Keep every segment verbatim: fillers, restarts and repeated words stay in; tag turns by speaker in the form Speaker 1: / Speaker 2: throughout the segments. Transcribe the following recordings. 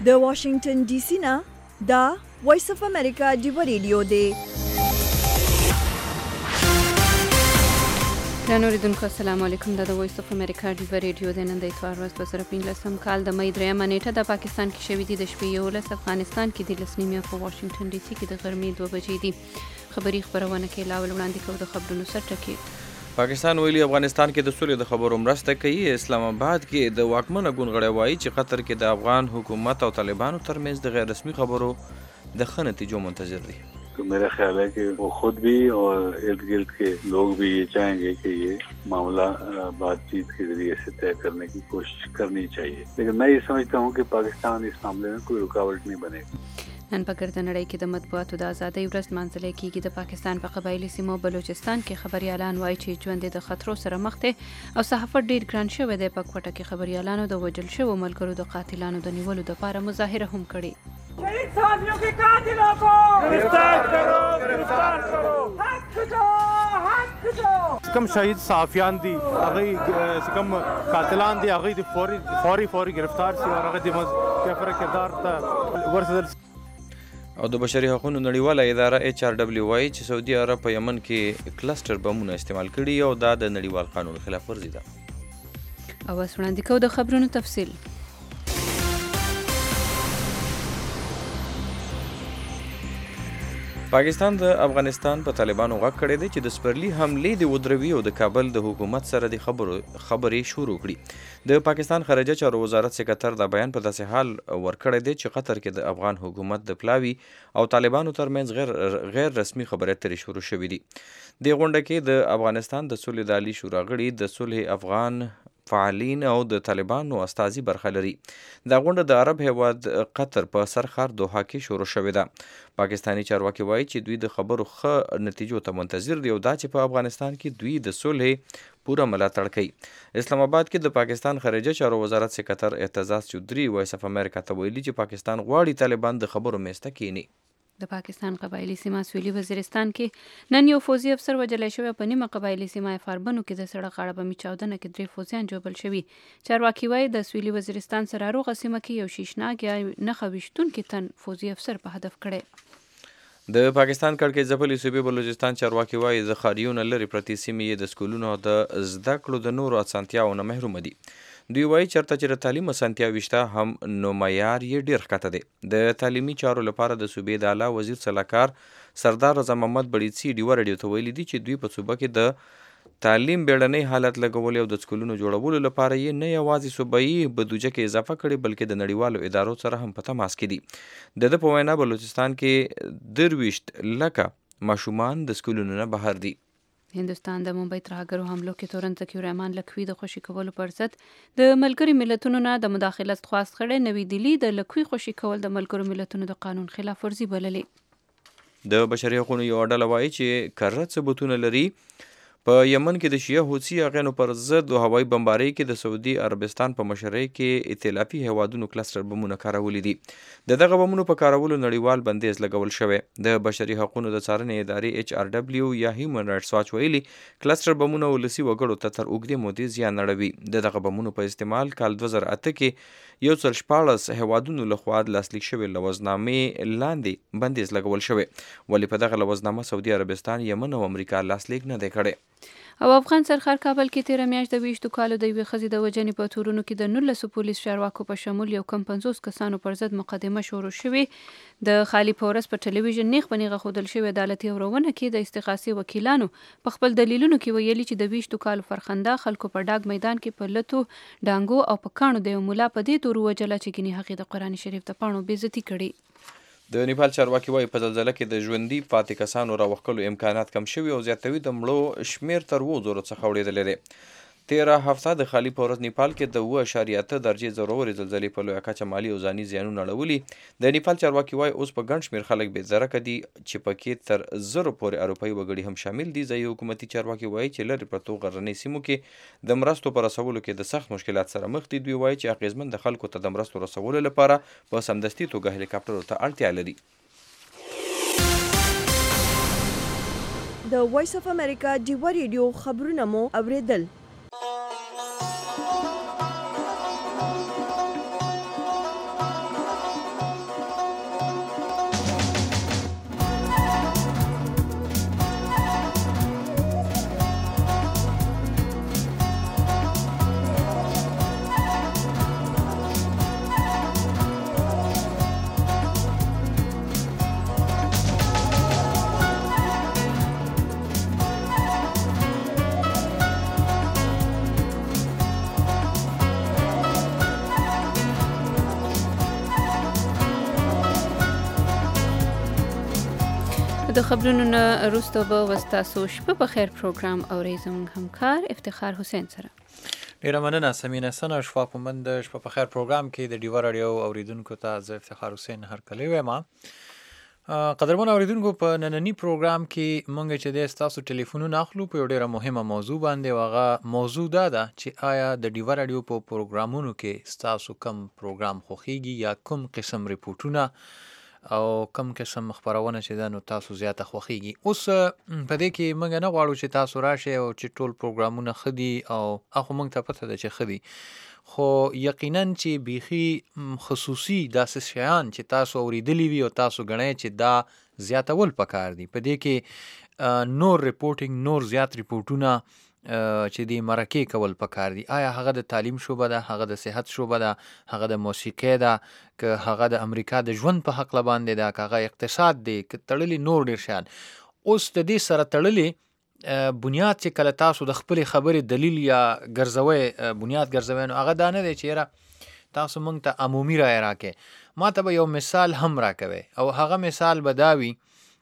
Speaker 1: د واشنگټن ډي سي نه دا وایس اف امریکا ډیو ریډیو دی.
Speaker 2: ګرانو اوریدونکو السلام علیکم. دا د وایس اف امریکا ډیو ریډیو دی. نن د اتوار ورځ په سره پنځلسم کال د مې درېیمه نیټه د پاکستان کې شوې دي د شپې یولس، افغانستان کې د لس نیمې، په واشنگټن ډي سي کې د غرمې دوه بجې دي. خبري خبرونه کې لاول وړاندې کوو د خبرونو سرټکي.
Speaker 3: پاکستان ویلي افغانستان کې د سولې د خبرو مرسته کوي. اسلام آباد کې د واکمنه ګوند غړی وایي چې قطر کې د افغان حکومت او طالبانو ترمنځ د غیر رسمي خبرو د ښه نتیجو منتظر دي.
Speaker 4: मेरा ख्याल है कि वो खुद भी और इर्द गिर्द के लोग भी ये चाहेंगे कि ये मामला बातचीत के जरिए से तय करने की कोशिश करनी चाहिए, लेकिन मैं ये समझता हूँ कि पाकिस्तान इस मामले में कोई रुकावट नहीं बनेगी.
Speaker 2: نن په ګرده نړۍ کې د مطبوعاتو د ازادۍ ورځ لمانځل کېږي. د پاکستان په قبایلي سیمو بلوچستان کې خبريالان وایي چې ژوند د خطرو سره مخ دی او صحافت ډیر ګران شوی دی. په کوټه کې خبريالانو د وژل شوو ملګرو د قاتلانو د نیولو لپاره مظاهره هم کړې.
Speaker 5: شهید साथियों के कातिलों को गिरफ्तार करो गिरफ्तार करो हक दो हक दो.
Speaker 6: کم شهید صحافیان دي هغه کم قاتلان دي هغه د فوري فوري فوري گرفتار شي او هغه د کفر کردار ته ورسېدل.
Speaker 3: او د بشري حقوقو نړیواله اداره ایچ آر ډبلیو وایي چې سعودي عرب په یمن کې کلسټر بمونه استعمال کړي او دا د نړیوال قانون خلاف ورزي ده.
Speaker 2: او اوس وړاندې کوو د خبرونو تفصیل.
Speaker 3: پاکستان د افغانستان په طالبانو غږ کړی دی چې د سپرلي حملې د ودروي او د کابل د حکومت سره د خبرو خبرې شروع کړي. د پاکستان خارجه چارو وزارت سکرټر دا بیان په داسې حال ورکړی دی چې قطر کې د افغان حکومت د پلاوي او طالبانو ترمنځ غیر غیر رسمي خبرې اترې شروع شوې دي. د غونډه کې د افغانستان د صلح د عالی شورا غړي د صلح افغان فعالین او د طالبانو استازي برخه لري. دا غونډه د عرب هیواد قطر په سرخار دوحه کې شروع شوې ده. پاکستانی چارواکي وایي چې دوی د خبرو ښه نتیجو ته منتظر دي او دا چې په افغانستان کې دوی د صلح پوره ملاتړ کوي. اسلام آباد کې د پاکستان خارجه چارو وزارت سکرټر اعتزاز چودھری وایس اف امریکا ته ویلي چې پاکستان غواړي طالبان د خبرو میسته کینی.
Speaker 2: د پاکستان قبایلی سیمه سویلي وزیرستان کې نن یو فوزي افسر وژل شوی. په نیمه قبایلی سیمه فاربنو کې د سړک غاړه بمي چاودنه کې درې فوزیان جوړل شوي. چارواکي وایي د سویلي وزیرستان سره روغه سیمه کې یو شیشناک یا نښه ویشتونکي تن فوزي افسر په هدف کړی.
Speaker 3: د پاکستان کړکۍ ځپلي صوبې بلوچستان چارواکي وایي د ښاریونو لرې پرتې سیمې د سکولونو او د زده کړو د نورو اسانتیاو نه محرومه دي. دوی وایي چېرته چې د تعلیم اسانتیاوې شته هم نو معیار یې ډېر ښکته دی. د تعلیمي چارو لپاره د صوبې د اعلی وزیر سلاکار سردار رضا محمد بړیڅي ډیوه راډیو ته ویلي دي چې دوی په صوبه کې د تعلیم بیړنی حالت لګولې او د سکولونو جوړولو لپاره یې نه یوازې صوبایي بودیجه کې اضافه کړې بلکې د نړیوالو ادارو سره هم په تماس کې دي. د ده په وینا بلوچستان کې درویشت لکه ماشومان د سکولونو نه بهر دي.
Speaker 2: هندوستان د ممبئی ترهګرو حملو کې تورن تکي رحمان لکوي د خوشي کولو پر ضد د ملګري ملتونو نه د مداخلت خواست کړي. نوې دلی د لکوي خوشي کول د ملګرو ملتونو د قانون خلاف ورزي بللې.
Speaker 3: د بشري حقوقو یو ډله وایي چې کره ثبوتونه لري په یمن کې د شیعه حوثي اغیانو پر ضد او هوایي بمبارۍ کې د سعودي عربستان په مشرۍ کې ائتلافي هیوادونو کلسټر بمونه کارولي دي. د دغه بمونو په کارولو نړیوال بندیز لګول شوی. د بشري حقوقو د څارنې ادارې ایچ آر ډبلیو یا هیومن رائټس واچ ویلي کلسټر بمونه ولسي وګړو ته تر اوږدې مودې زیان اړوي. د دغه بمونو په استعمال کال دوه زره اته کې یو څل شپاړس هیوادونو لخوا د لاسلیک شوې لوظنامې لاندې بندیز لګول شوی. ولې په دغه لوظنامه سعودي عربستان، یمن او امریکا لاسلیک نه دی کړی.
Speaker 2: او افغان سرخار کابل کې تیره میاشت د ویشتو کالو د یوې ښځې د وژنې په تورونو کې د نولسو پولیس چارواکو په شمول یو کم پنځوس کسانو پر ضد مقدمه شروع شوې. د خالي پورس په ټلویزیون نیغ په نیغه ښودل شوې عدالتي اورونه کې د استغاثې وکیلانو په خپل دلیلونو کې ویلي چې د ویشتو کالو فرخنده خلکو په ډاګ میدان کې په لتو ډانګو او په کاڼو د یو ملا په دې تورو وژله چې ګینې هغې د قرآن شریف د پاڼو بېزتي کړي.
Speaker 3: د نیپال چارواکي وایي په زلزله کې د ژوندي پاتې کسانو راوښکلو امکانات کم شوي او زیاتوي د مړو شمېر تر اووه زرو څخه اوړېدلی دی. تیره هفته د خالي پورس نیپال کې د اووه اعشاریه اته درجې ضروري زلزلې په لویه کچه مالي او ځاني زیانونه اړولي. د نیپال چارواکي وایي اوس په ګڼ شمېر خلک بې ځرکه دي چې پکې تر زرو پورې اروپایي وګړي هم شامل دي. ځایي حکومتي چارواکي وایي چې لرې پرتو غرنۍ سیمو کې د مرستو په رسولو کې د سخت مشکلات سره مخ دي. دوی وایي چې اغېزمن د خلکو ته د مرستو رسولو لپاره په سمدستي توګه هلیکاپټرو ته اړتیا لري.
Speaker 1: د وایس اف امریکا ډیو ریډیو خبرونه مو اوریدل.
Speaker 2: د خبرونو نه وروسته به وستاسو شپه په خیر پروګرام اورئ زموږ همکار افتخار حسین سره.
Speaker 7: ډیره مننه سمینه سن او شفاق مومند. شپه په خیر پروګرام کې د ډیوا رادیو اوریدونکو ته زه افتخار حسین هرکلی وایم. قدرمن اوریدونکو په نننی پروګرام کې مونږ چې د تاسو ټلیفونونه اخلو په ډیره مهمه موضوع باندې. هغه موضوع دا ده چې آیا د ډیوا رادیو په پروګرامونو کې تاسو کم پروګرام خوښیږي یا کوم قسم ریپورتونه او کم قسم خبرونه چې دا نو تاسو زیاته خوښیږي. اوس په دې کې موږ نه غواړو چې تاسو راشئ او چې ټول پروګرامونه خدي او اخو موږ ته پته ده چې خدي، خو یقینا چې بیخي خصوصي داسې شیان چې تاسو اوریدلی وي او تاسو غنئ چې دا زیاتول پکار دي. په دې کې نور ریپورټینګ نور زیات ریپورټونه چې دی مرکه کول پکار دي. آیا هغه د تعلیم شوبه ده، هغه د صحت شوبه ده، هغه د موسیقي ده، که هغه د امریکا د ژوند په حق باندې ده، که هغه اقتصاد دی، که تړلي نور ډیر شان. اوس د دې سره تړلي بنیاد چې کله تاسو د خپل خبرې دلیل یا ګرځوي بنیاد ګرځوي نو هغه دا نه دی چې یاره تاسو مونږ ته عمومي رایه راکې. ما ته به یو مثال هم راکوي او هغه مثال به دا وي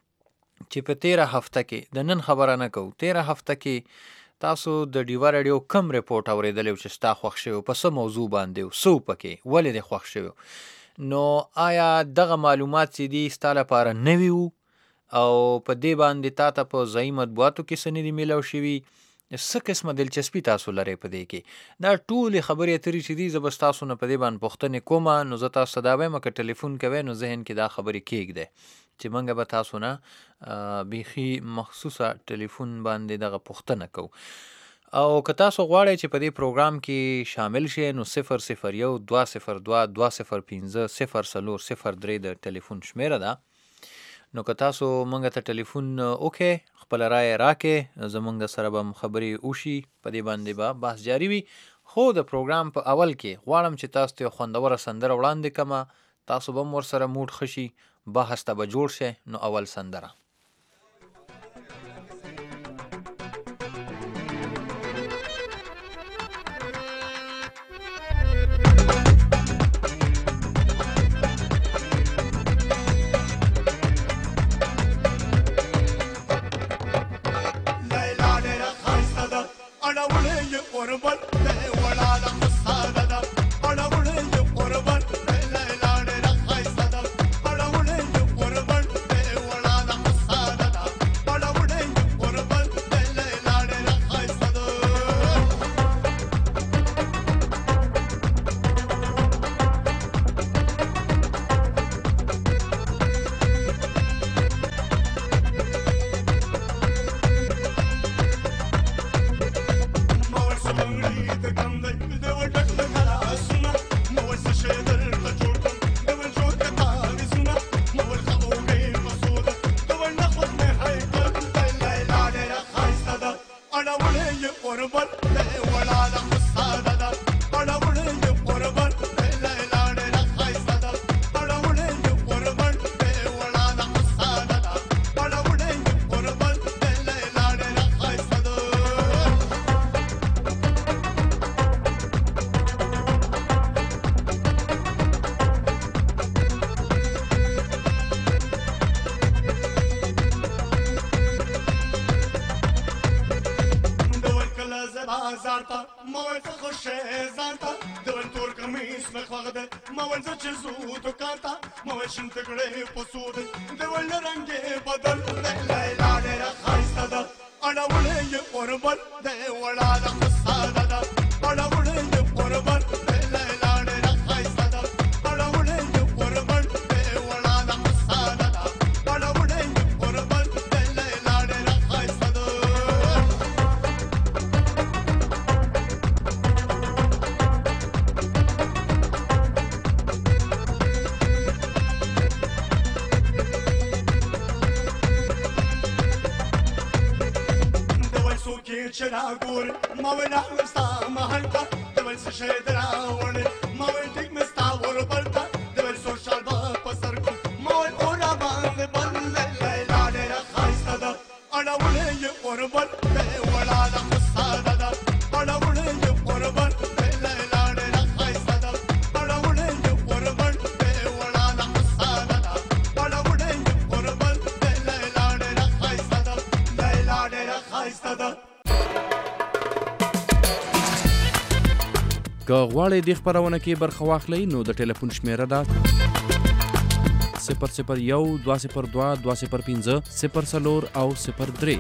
Speaker 7: چې په تیره هفته کې د نن خبره نه کوو، تیره هفته کې تاسو د ډیوا رادیو کم ریپورت اوریدلی چې ستا خوښ شوی په څه موضوع باندې او څه پکې ولې دې خوښ شوی، نو آیا دغه معلومات چې دي ستا لپاره نوي وو او په دې باندې تا ته په ځایي مطبوعاتو کې څه نه دي میلاو شوي، څه قسمه دلچسپي تاسو لرئ په دې کې؟ دا ټولې خبرې اترې چې دي زه به ستاسو نه په دې باندې پوښتنې کومه. نو زه تاسو ته دا وایم که ټلیفون کوئ نو ذهن کې دا خبرې کېږدئ چې موږ به تاسو نه بیخي مخصوصه ټلیفون باندې دغه پوښتنه کوو. او که تاسو غواړئ چې په دې پروګرام کې شامل شئ نو صفر صفر یو دوه صفر دوه دوه صفر پنځه صفر څلور صفر درې د ټلیفون شمیره ده. نو که تاسو موږ ته ټلیفون وکړئ خپل رایه راکې زموږ سره به خبرې وشي، په دې باندې به بحث جاری وي. خو د پروګرام په اول کې غواړم چې تاسو ته خوندوره سندره وړاندې کړم، تاسو به هم ورسره موډ ښه شي، بحث ته به جوړ شئ. نو اول سندره
Speaker 8: ده.
Speaker 9: که غواړئ دې خپرونه کې برخه واخلئ نو د ټلیفون شمیره ده صفر صفر یو دوه صفر دوه دوه صفر پنځه صفر څلور او صفر درې.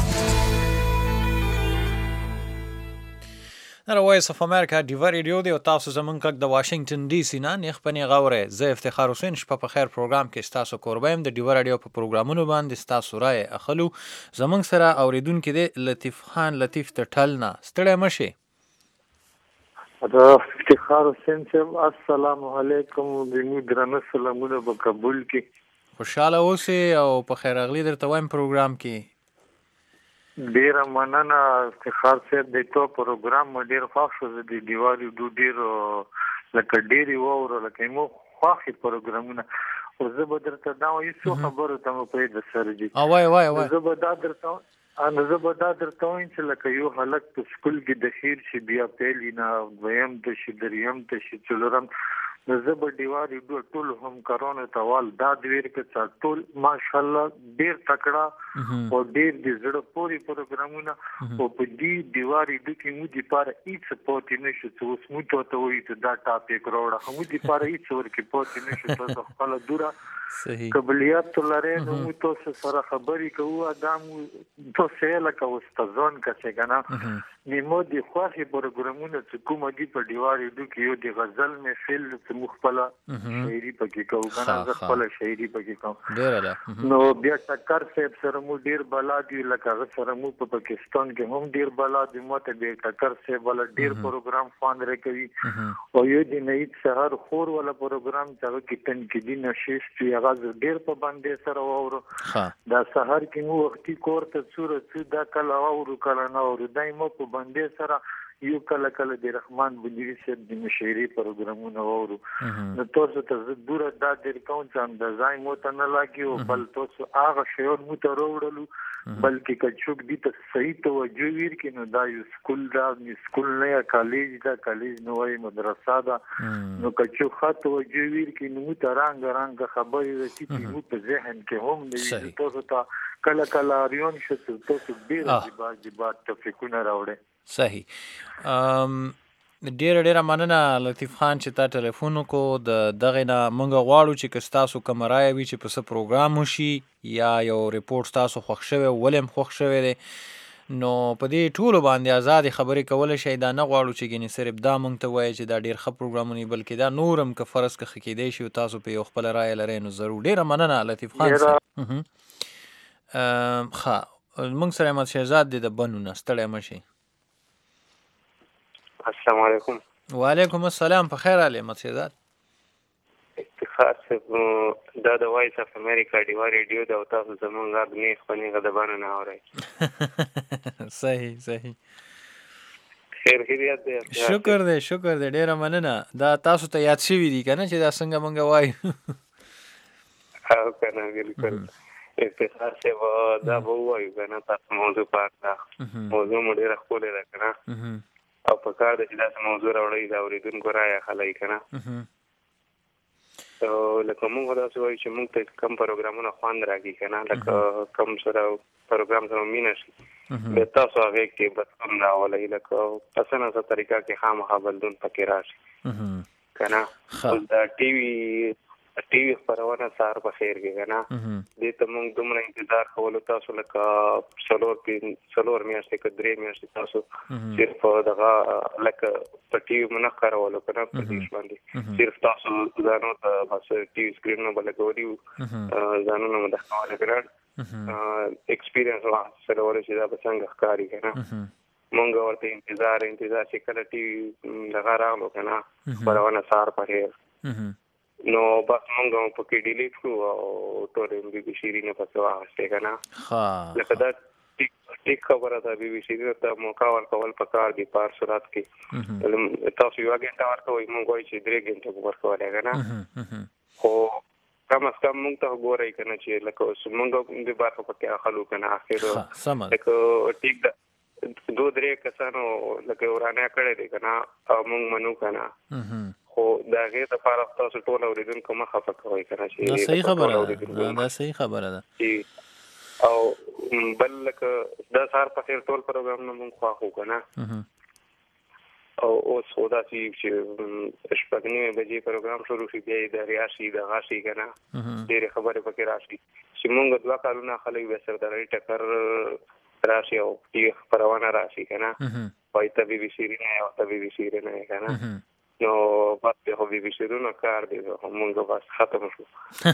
Speaker 7: دا وایس اف امریکا ډیوا ریډیو دی او تاسو زمونږ کک د واشنگټن ډي سي نه نیخ پنې غوره. زه افتخار حسین شپه په خیر پروګرام کې ستاسو کوربایم د ډیوا ریډیو په پروګرامونو باندې ستاسو رای اخلو. زمونږ سره اوریدونکو دی لطیف خان لطیف تټل نه ستړی مشي.
Speaker 10: افتخار حسین صاحب السلام علیکم. زموږ درنه سلامونه په قبول کې.
Speaker 7: خوشاله اوسئ او په خیر اغلی درته وایم پروګرام کې.
Speaker 10: ډیره مننه افتخار صاحب د تو پروګرام مې ډیر خوښ شو. د دیوالي ډو ډیر لکه ډیری وور لکه مو خوښي پروګرامونه او زه به درته دا وایي څو خبرو ته مو پرې د سر دي.
Speaker 7: وای وای وای
Speaker 10: زه به دا درته ان زه به دا درته وایم چې لکه یو هلک په سکول کې د خیر شي بیا پیلی نه دویم ته شي دریم ته شي څلورم نو زه به دیواري ټول هم کارونه توال دا دویر کې ټول ماشاءالله ډیر تکړه او ډیر د زړه پوري پروګرامونه او په دې دیواري د کې مو دي پاره هیڅ پاتې نشو چې اوس مو ته وایي ته دا ټاپک راوړه هم دي پاره هیڅ ورکې پاتې نشو تاسو خپل دوره
Speaker 7: صحیح
Speaker 10: قبلیت لري نو مو تاسو سره خبرې کوو ادم تاسو لکه استادان کڅه کنه نیمو دي خوخي پروګرامونه چې کومه دي په دیواري د کې یو د غزل محفل چې مخبل شاعري پکې کوو کنه زه خپل شاعري پکې کوم نو بیا ټکر صاحب سره مو ډیر بلا دی لکه سره مو په پاکستان کې هم ډیر بلا دی ماته به ټکر صاحب ول ډیر پروګرام فان رکوي او یو د نید سحر خور ولا پروګرام چې کې تن کې دي نشیش چې هغه ډیر په باندې سره وورو دا سحر کې مو وختي کور ته صورت دا کله اورو کله نه اورو دایمو په باندې سره یو کله کله د رحمان بنجری صاحب د مشاعري پروګرامونه وورو نو تاسو ته زه دوره دا ډیر کوم چې اندازای مو ته نه لاګي او بل تاسو هغه شیون مو ته وروړلو بلکې کچوک دي ته صحیح توجه ویر کې نو دا یو سکول دا سکول نه یا کالج دا کالج نو وای مدرسه دا نو کچوک خاطر توجه ویر کې نو ته رنگ رنگ خبرې رسې چې مو په ذهن کې هم دی تاسو ته کله کله اریون شو تاسو ډیر دیبا دیبا تفکرونه راوړي.
Speaker 7: صحیح ام ډیر ډیر مننه لطیف خان چې تا ټلیفون کو د دغه نه مونږ غواړو چې تاسو کوم رائے وي چې په څه پروګرام وشي یا یو ریپورت تاسو خوښ شوی ولیم خوښ شوی دی نو په دې ټولو باندې آزاد خبرې کول شي دا نه غواړو چې ګینه صرف دا مونږ ته وایي چې دا ډیر ښه پروګرامونه بلکې دا نورم که فرض که خکېدې شي تاسو په یو خپل رائے لرئ نو ضرور ډیر مننه لطیف خان ام ښه مونږ سره احمد شهزاد دی د بنو نه ستړی مشي.
Speaker 10: السلام علیکم.
Speaker 7: وعلیکم السلام په خیر علي احمد شهزاد.
Speaker 10: افتخار صاحب دا د وایس اف امریکا ډیوا ریډیو دا تاسو زمونږ غږ نه خپلې غدبانه نه اورئ.
Speaker 7: صحیح صحیح
Speaker 10: خیر خیریت دی.
Speaker 7: شکر دی شکر دی ډیره مننه. دا تاسو ته یاد شوي دي کنه چې دا څنګه مونږ وایو.
Speaker 10: او کنه بالکل افتخار صاحب دا به وایو کنه تاسو موضوع پاک دا موضوع مو ډیره ښکلې ده کنه او په کار ده چې داسې موضوع راوړئ د اورېدونکو رایه اخلئ که نه او لکه مونږ داسې وایو چې مونږ ته کم پروګرامونه خوند راکړي که نه لکه کم سره پروګرام سره مینه شي بیا تاسو هغې کې بدلون راولئ لکه په څه نه څه طریقه کې خامخا بدلون پکې راشي که نه اوس د ټي وي ټي وي خپرونه سهار په خیر کې که نه دې ته مونږ دومره انتظار کولو تاسو لکه څلور څلور میاشتې که درې میاشتې تاسو صرف دغه لکه په ټي وي مو نه ښکارولو که نه په دیش باندې صرف تاسو ځانو ته بس ټي وي سکرینونه به لګولي وو ځانونه مو دښکولي که نه ایکسپیرینس واخیستلولی چې دا به څنګه ښکاري که نه مونږ ورته انتظار انتظار چې کله ټي وي دغه راغلو که نه خپرونه سهار په خیر نو بس مونږ هم پکې ډیلیټ کړو او ټول ایم بي بي شیرینه پسې واخیستې که نه لکه دا ټیک خبره ده بي بي شیرینه ته موقع ورکول پکار دي په هر صورت کې تاسو یوه ګنټه ورکوئ مونږ وایو چې درې ګنټه به ورکولی که نه خو کم از کم مونږ ته ګورئ که نه چې لکه اوس مونږ د برخه پکې اخلو که نه اخر لکه ټیک ده دو درې کسانو لکه ورانه کړی دی که نه او مونږ منو که نه خو د هغې دپاره تاسو ټول اورېدونکو مه خفه کوئ که نه چې
Speaker 7: دا صحیح خبره ده دا صحیح خبره ده
Speaker 10: او بل لکه د سهار په خیر ټول پروګرامونه مونږ خواخو که نه او اوس خو داسې چې شپږ نیمې بجې پروګرام شروع شي بیا یې د ریا شي دغه شي که نه ډېرې خبرې پکې راشي چې مونږ دوه کالونه خلک بیا سرداري ټکر راشي او خپرونه راشي که نه وایي ته بي بي شیرینه او ته بي بي شیرینه یې که نه نو بس بیا خو بي بي شیرینو کار دی مونږ بس ختم شو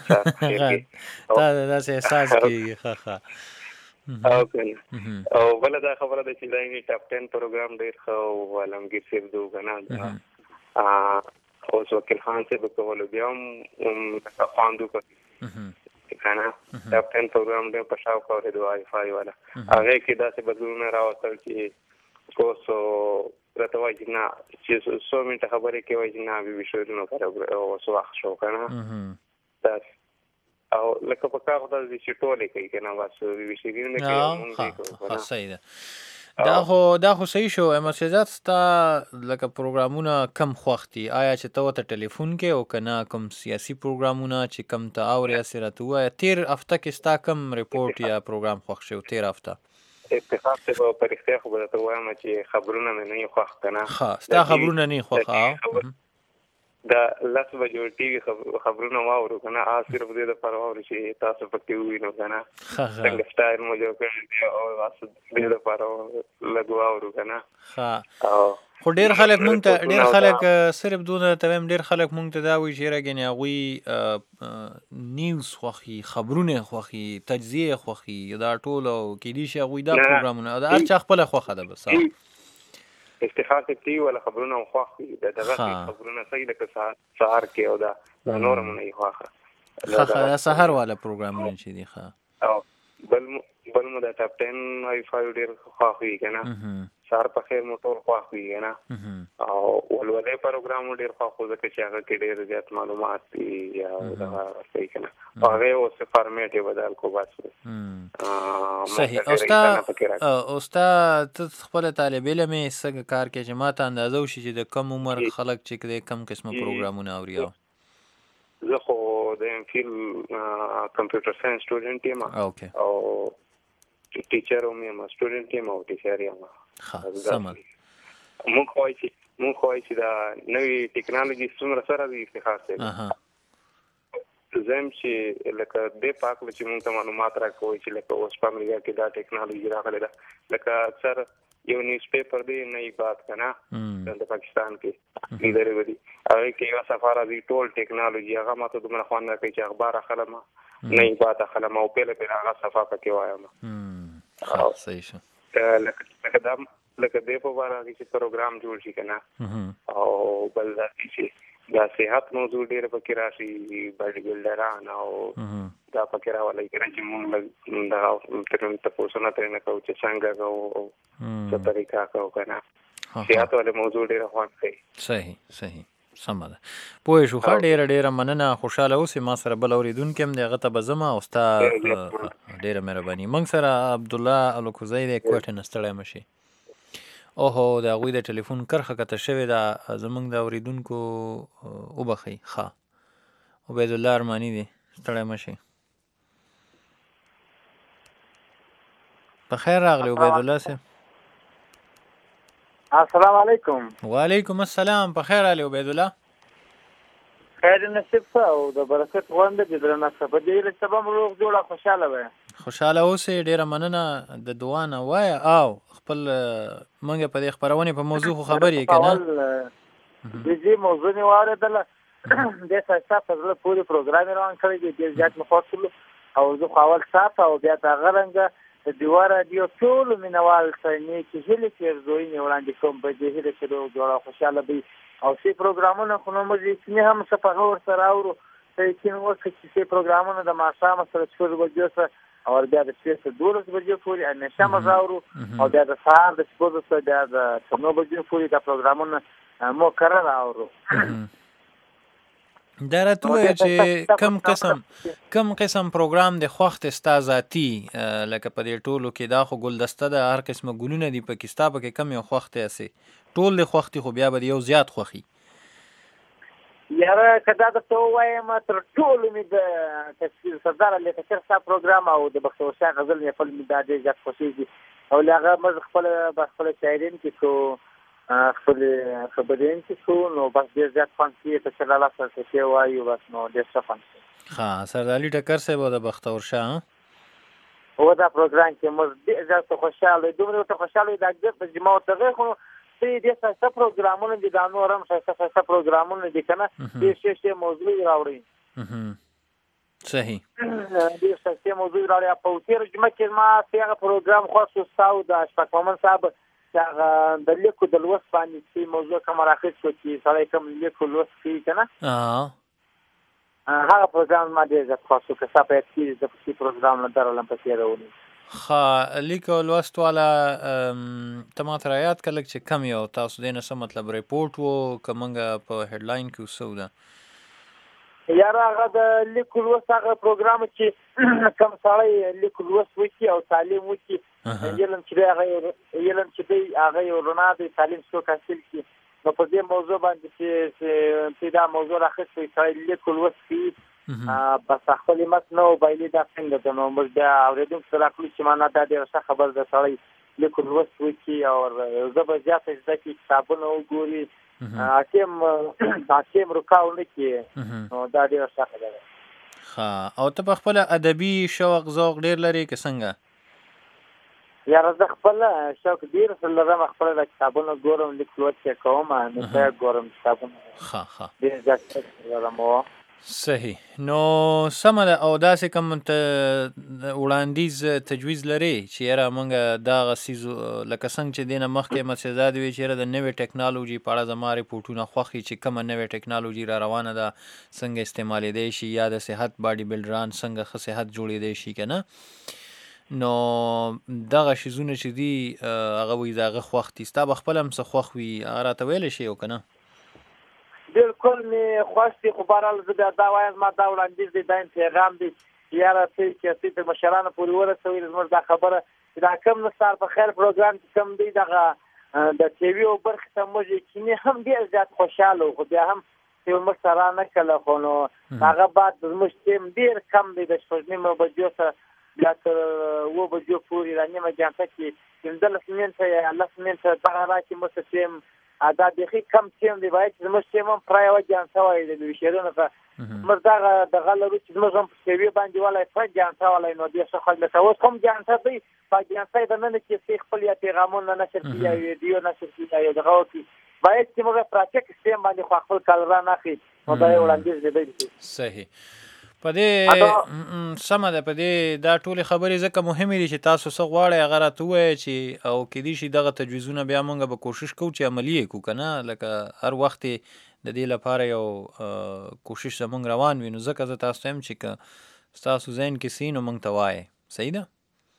Speaker 7: تا داسې احساس کېږي ښه ښه
Speaker 10: او کنه او بله دا خبره ده چې دا یې ټاپ ټن پروګرام ډېر ښه او عالمګیر صاحب دو که نه اوس وکیل خان صاحب کولو بیا هم لکه خواندو که که نه ټاپ ټن پروګرام ډېر په شاوخوا اورېدو آی فای والا هغې کې داسې بدلونونه راوستل چې اوس راته وایي چې نه چې څو منټه خبرې کې وایي چې نه بي بي شیرینو پر اوس وخت شو که نه داسې او لکه په کار خو داسې چې ټولې کوي که نه بس بي بي شیرین نه کوي مونږ کوو
Speaker 7: صحیح ده دا خو دا خو صحیح شو احمد شهزاد ستا لکه پروګرامونه کم خوښ دي آیا چې ته ورته ټلیفون کې او که نه کوم سیاسي پروګرامونه چې کم ته اورې هسې راته ووایه تېر هفته کې ستا کم ریپورټ یا پروګرام خوښ شوی تېر هفته
Speaker 10: افتخار صاحب په رښتیا خو به درته وایم چې خبرونه مې نه یې خوښ که نه
Speaker 7: ښه ستا خبرونه نه یې خوښ
Speaker 10: دا لس بجو ټي وي خبرونه واورو که نه هغه صرف دې دپاره واورو چې تاسو پکې ووینو که نه څنګه سټایل مو جوړ کړی دی او دې دپاره لږ واورو که نه
Speaker 7: خو ډېر خلک مونږ ته ډېر خلک صرف دونه ته وایم ډېر خلک مونږ ته دا وایي چې یاره ګنې هغوی نیوز خوښي خبرونه خوښي تجزیه خوښي دا ټول او کیدای شي هغوی دا پروګرامونه د هر چا خپله خوښه ده بس
Speaker 10: افتخار صاحب ټي وي والا خبرونه هم خوښ دي د دغه خبرونه صحیح لکه سهار کې او دا نور هم نه یې خوښه
Speaker 7: ښه ښه دا سهار والا پروګرامونه چې دي ښه
Speaker 10: او بل بل مو د ټاپ ټن آی فایو ډېر خوښ وي که نه سهار په خیر مو ټول خوښ وي که نه او ولولۍ پروګرام مو ډېر خوښ و ځکه چې هغه کې ډېر زیات معلومات دي یا دغه صحیح که نه هغې اوس فارمیټ یې بدل کو بس
Speaker 7: صحیح او ستا او ستا ته خپله طالب علم یې څنګه کار کوې چې ما ته اندازه وشي چې د کم عمر خلک چې دی کم قسمه پروګرامونه اوري
Speaker 10: زه خو د ایم فیل کمپیوټر ساینس سټوډنټ یم او ټیچر هم یم سټوډنټ یم او ټیچر یم
Speaker 7: ښه سمه
Speaker 10: مونږ خو وایي چې مونږ خو وایي چې دا نوې ټیکنالوژي څومره سره دي افتخار صاحب زه یم چې لکه دې په هکله چې مونږ ته معلومات راکوئ چې لکه اوس په امریکا کې دا ټیکنالوژي راغلې ده لکه اکثر یو نیوز پیپر دی نئی بات که نه د پاکستان کې لیدلې به دي هغې کې یوه صفحه راځي ټول ټیکنالوژي هغه ما ته دومره خوند راکوي چې اخبار اخلم نئی بات اخلم او پیله پیله هغه صفحه پکې وایم
Speaker 7: صحیح شو
Speaker 10: لکه دا لکه دې په باره کې چې پروګرام جوړ شي که نه او بل دا چې دا صحت موضوع ډېر پکې راشي باډي بلډران او دا پکې راولئ که نه چې مونږ دغه تپوسونه ترېنه کوو چې څنګه کوو څه طریقه کوو که نه صحت والے موضوع ډېره خوند کوي
Speaker 7: صحیح صحیح سمه ده پوه شو ښه ډېره ډېره مننه خوشحاله اوسې ما سره بل اورېدونکی هم دی هغه ته به ځم او ستا ډېره مهرباني موږ سره عبدالله الکوزی دی کوټې نه ستړی مه شي اوهو د هغوی د ټلیفون کرښه کته شوې ده زموږ د اورېدونکو وبښئ ښه عبیدالله ارماني دی ستړی مه شئ په خیر راغلی عبیدالله صاحب
Speaker 8: السلام علیکم
Speaker 7: وعلیکم السلام په خیر راغلی عبیدالله
Speaker 8: خیر نصیب ښه او د برکت غونډه دې درنه ښه په دې هیله سبا مو روغ جوړه خوشحاله وایه
Speaker 7: خوشحاله اوسئ ډېره مننه د دعا نه وایه او خپل موږ په دې خپرونې په موضوع خو خبر یې که نه
Speaker 8: د دې موضوع مې واورېدله ډېر ښایسته په زړه پورې پروګرام یې روان کړی دی ډېر زیات مې خوښ کړلو او زه خو اول ساعت او بیا د هغه رنګه د ډیوا راډیو ټولو مینوال ته نیکې هیلې پیرزوینې وړاندې کوم په دې هیله چې روغ جوړه خوشحاله وي او څې پروګرامونه خو نو موږ یقیني هم څه په هغه ورسره اورو ته یقین وکړه چې څې پروګرامونه د ماښامه سره شپږ بجو سره او بیا د شپې تر دولس بجو پورې همیشه موږ اورو او بیا د سهار د شپږو څخه بیا د تر نهو بجو پورې دا پروګرامونه مکرر اورو
Speaker 7: دا راته ووایه چې کم قسم کم قسم پروګرام د خوښ دی ستا ذاتي لکه په دې ټولو کې دا خو ګلدسته ده هر قسمه ګلونه دي پکې ستا پکې کم یو خوښ دی هسې ټول دې خوښ دي خو بیا به د یو زیات خوښي
Speaker 8: یاره که دا درته ووایم تر ټولو مې د سردار علي کچر صاحب پروګرام او د بختور شاه غزل محفل مې دا ډېر زیات خوښېږي او له هغه موږ خپله بس خپله شاعرین کې کو خپلې خبرین کې کو نو بس ډېر زیات خوند کوي په چې لاله سره څه وایو بس نو ډېر ښه خوند کوي.
Speaker 7: ښه سردار علي ټکر صاحب او د بختور شاه
Speaker 8: او دا پروګرام کې موږ ډېر زیات خوشحاله یو دومره ورته خوشحاله یو دا ګپ چې ما ورته وویل خو ډېر ډېر ښایسته پروګرامونه دي دا نور هم ښایسته ښایسته پروګرامونه دي که نه ډېر ښې ښې موضوع یې راوړي.
Speaker 7: صحیح
Speaker 8: ډېر ښایسته موضوع یې راوړي. په تېره جمعه کې ما چې هغه پروګرام خوښ و ستا او د اشفاق مومن صاحب چې هغه د لیکو د لوست باندې چې موضوع کومه راخیستو چې سړی کوم لیکو لوست کوي که نه هغه پروګرام ما ډېر زیات خوښ و که ستا په یاد کېږي زه په دې پروګرام نه درغلم په تېره اونۍ.
Speaker 7: ښه لیک او لوست والا ته ماته رایاد که لږ چې کم یو تاسو دې نه څه مطلب ریپورټ و که موږ په هیډلاین کې څه و ده
Speaker 8: یاره هغه د لیک لوست هغه پروګرام چې کوم سړی لیک لوست وکړي او تعلیم وکړي علم چې دی هغه علم چې دی هغه یو رڼا دی تعلیم څوک حاصل کړي نو په دې موضوع باندې چې دا موضوع راخیستی سړی لیک لوست کوي بس خپل مت نو بایلي دا څنګه ده نو موږ بیا اورېدونکو ته راکړو چې معنا دا ډېره ښه خبره ده سړی لیک لوست وکړي او زه به زیاته زده کړي کتابونه وګوري حاکم حاکم رکاو نه کړي نو دا ډېره ښه خبره ده.
Speaker 7: ښه او ته په خپله ادبي شوق ذوق ډېر لرې که څنګه؟
Speaker 8: یاره زه خپله شوق ډېر لرم خپله د کتابونه ګورم لیک لوست یې کوم نو زه ګورم کتابونه
Speaker 7: ښه ښه
Speaker 8: ډېر زیات لرم.
Speaker 7: صحیح نو سمه ده او داسې کوم وړاندیز تجویز لري چې یاره موږ دغه څیزو لکه څنګه چې دې نه مخکې احمدشهزاد وي چې یاره د نوې ټکنالوژي په اړه زما ریپورټونه خوښ چې کومه نوې ټکنالوژي را روانه ده څنګه استعمالېدی شي یا د صحت باډي بلډران څنګه ښه صحت جوړېدی شي که نه نو دغه شیزونه چې دي هغه وایي د هغه خوښ دي ستا به خپله هم څه خوښ وي هغه راته ویلی شي او که نه؟
Speaker 8: بالکل مې خوښ دي خو بهرحال زه بیا دا وایم ما دا وړاندیز دی دا پیغام دی یاره ته سیاسي تر مشرانو پورې ورسوي زموږ دا خبره چې دا کم نستار په خیر پروګرام چې کم دی دغه د ټي وي او برخې ته موږ یقیني هم ډېر زیات خوشحاله وو خو بیا هم چې موږ سره نه کله خو نو هغه بعد زموږ ټیم ډېر کم دی د شپږ نیمو بجو سره بیا تر اووه بجو پورې را نیمه جانټه کې پنځلس منټه یا لس منټه دغه راکړي موږ ته ټیم دا بیخي کم ټیم دی باید چې زموږ ټیم هم پوره یوه جانټه وایي د ویشېدنو ته موږ دغه دغه لرو چې زموږ هم په ټي وي باندې ولی پوره جانټه ولی نو ډېر ښه خوند لکه اوس هم جانټه دی په جانټه یې دننه چې څه خپل یا پیغامونه نشر کړي یا ویډیو نشر کړي یا یو دغه وکړي باید چې موږ پراچک سیستم باندې خو خپل کالران اخلي نو دا یې وړاندیز دی.
Speaker 7: صحیح په دې سمه ده په دې دا ټولې خبرې ځکه مهمې دي چې تاسو څه غواړئ هغه راته ووایئ چې او کیدای شي دغه تجویزونه بیا موږ به کوشش کوو چې عملي یې کړو که نه لکه هر وخت د دې لپاره یو کوشش زموږ روان وي نو ځکه زه تاسو ته یم چې که ستاسو ذهن کې څه نو موږ ته وایئ صحیح ده؟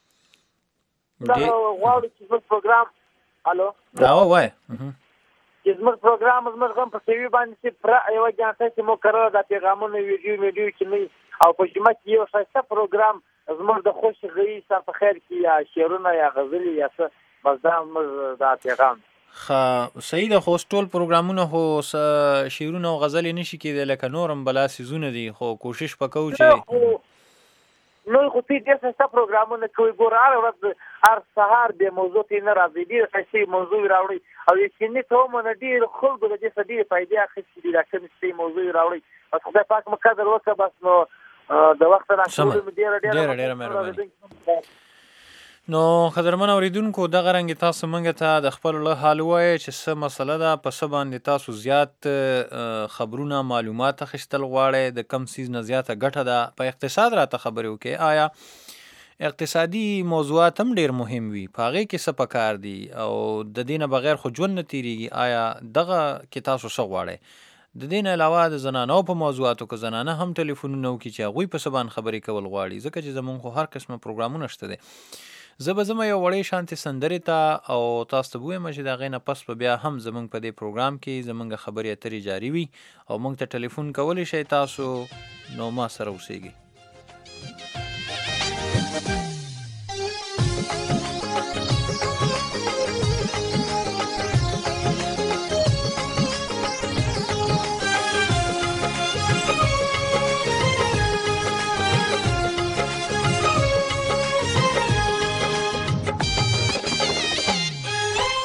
Speaker 8: غواړو چې زموږ پروګرام الو
Speaker 7: او وایه
Speaker 8: چې زموږ پروګرام زموږ هم په ټي وي باندې چې پوره یوه جانټه چې مو کرله دا پیغامونه ویډیو ویډیو چې نه او په جمعه کې یو ښایسته پروګرام زموږ د خوش غږي سر په خیر کې یا شعرونه یا غزلې یا څه بس دا زموږ دا پیغام
Speaker 7: ښه صحیح ده خو اوس ټول پروګرامونه خو شعرونه او غزلې نشي کېدی لکه نور هم بلا څیزونه دي خو کوشش به کوو چې
Speaker 8: نو خو تی ډېر ښایسته پروګرامونه کوي ګوره هره ورځ هر سهار بې موضوع تی نه راځي ډېر ښایستې موضوع راوړي او یقیني کومه نه ډېر خلکو د دې څخه ډېرې فایدې اخیستې دي دا کمې څه موضوع راوړي بس خدای پاک مو قدر وکړه بس نو د وخت راکولو مې ډېره
Speaker 7: ډېره ډېره مهرباني نو قدرمن اورېدونکو دغه رنګې تاسو موږ ته د خپل له حال ووایئ چې څه مسله ده په څه باندې تاسو زیات خبرونه معلومات اخیستل غواړئ د کم څیز نه زیاته ګټه ده په اقتصاد راته خبرې وکړئ آیا اقتصادي موضوعات هم ډېر مهم وي په هغې کې څه پکار دي او د دې نه بغیر خو ژوند نه تېرېږي آیا دغه کې تاسو څه غواړئ د دې نه علاوه د زنانو په موضوعاتو که زنانه هم ټلیفونونه وکړي چې هغوی په څه باندې خبرې کول غواړي ځکه چې زموږ خو هر قسمه پروګرامونه شته دی زه به ځمه یو وړې شانتې سندرې ته او تاسو ته به ووایم چې د هغې نه پس به بیا هم زموږ په دې پروګرام کې زموږ خبرې اترې جاري وي او موږ ته ټلیفون کولی شئ تاسو نو ما سره اوسیږئ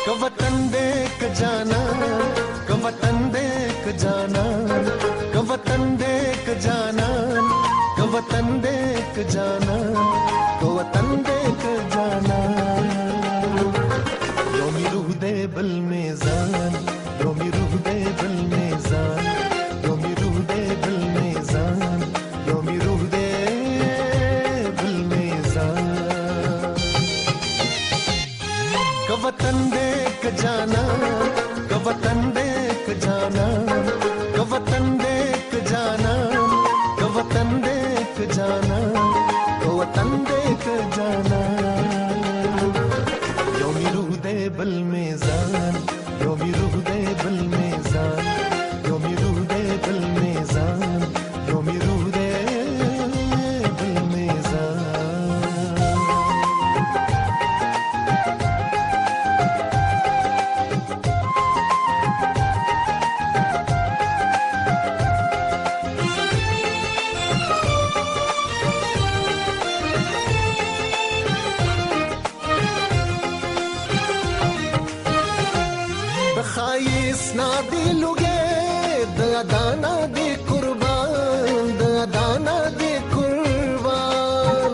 Speaker 11: क वतन देख जाना क वतन देख जाना क वतन देख जाना क वतन देख जाना क वतन देख जाना योमी रूह दे बल मेज़ान योमी रूह दे बल मेज़ान योमी रूह दे बल मेज़ान योमी रूह दे बल मेज़ान क वतन देख जाना क वतन देख जाना क वतन देख जाना क वतन देख जाना क वतन देख जाना योमी रूह दे बल मेज़ान योमी रूह दे बल मेज़ान योमी रूह दे बल मेज़ान योमी रूह दे बल मेज़ान खाइस ना दिलुगे दाना दे कुर्बान दाना दे कुर्बान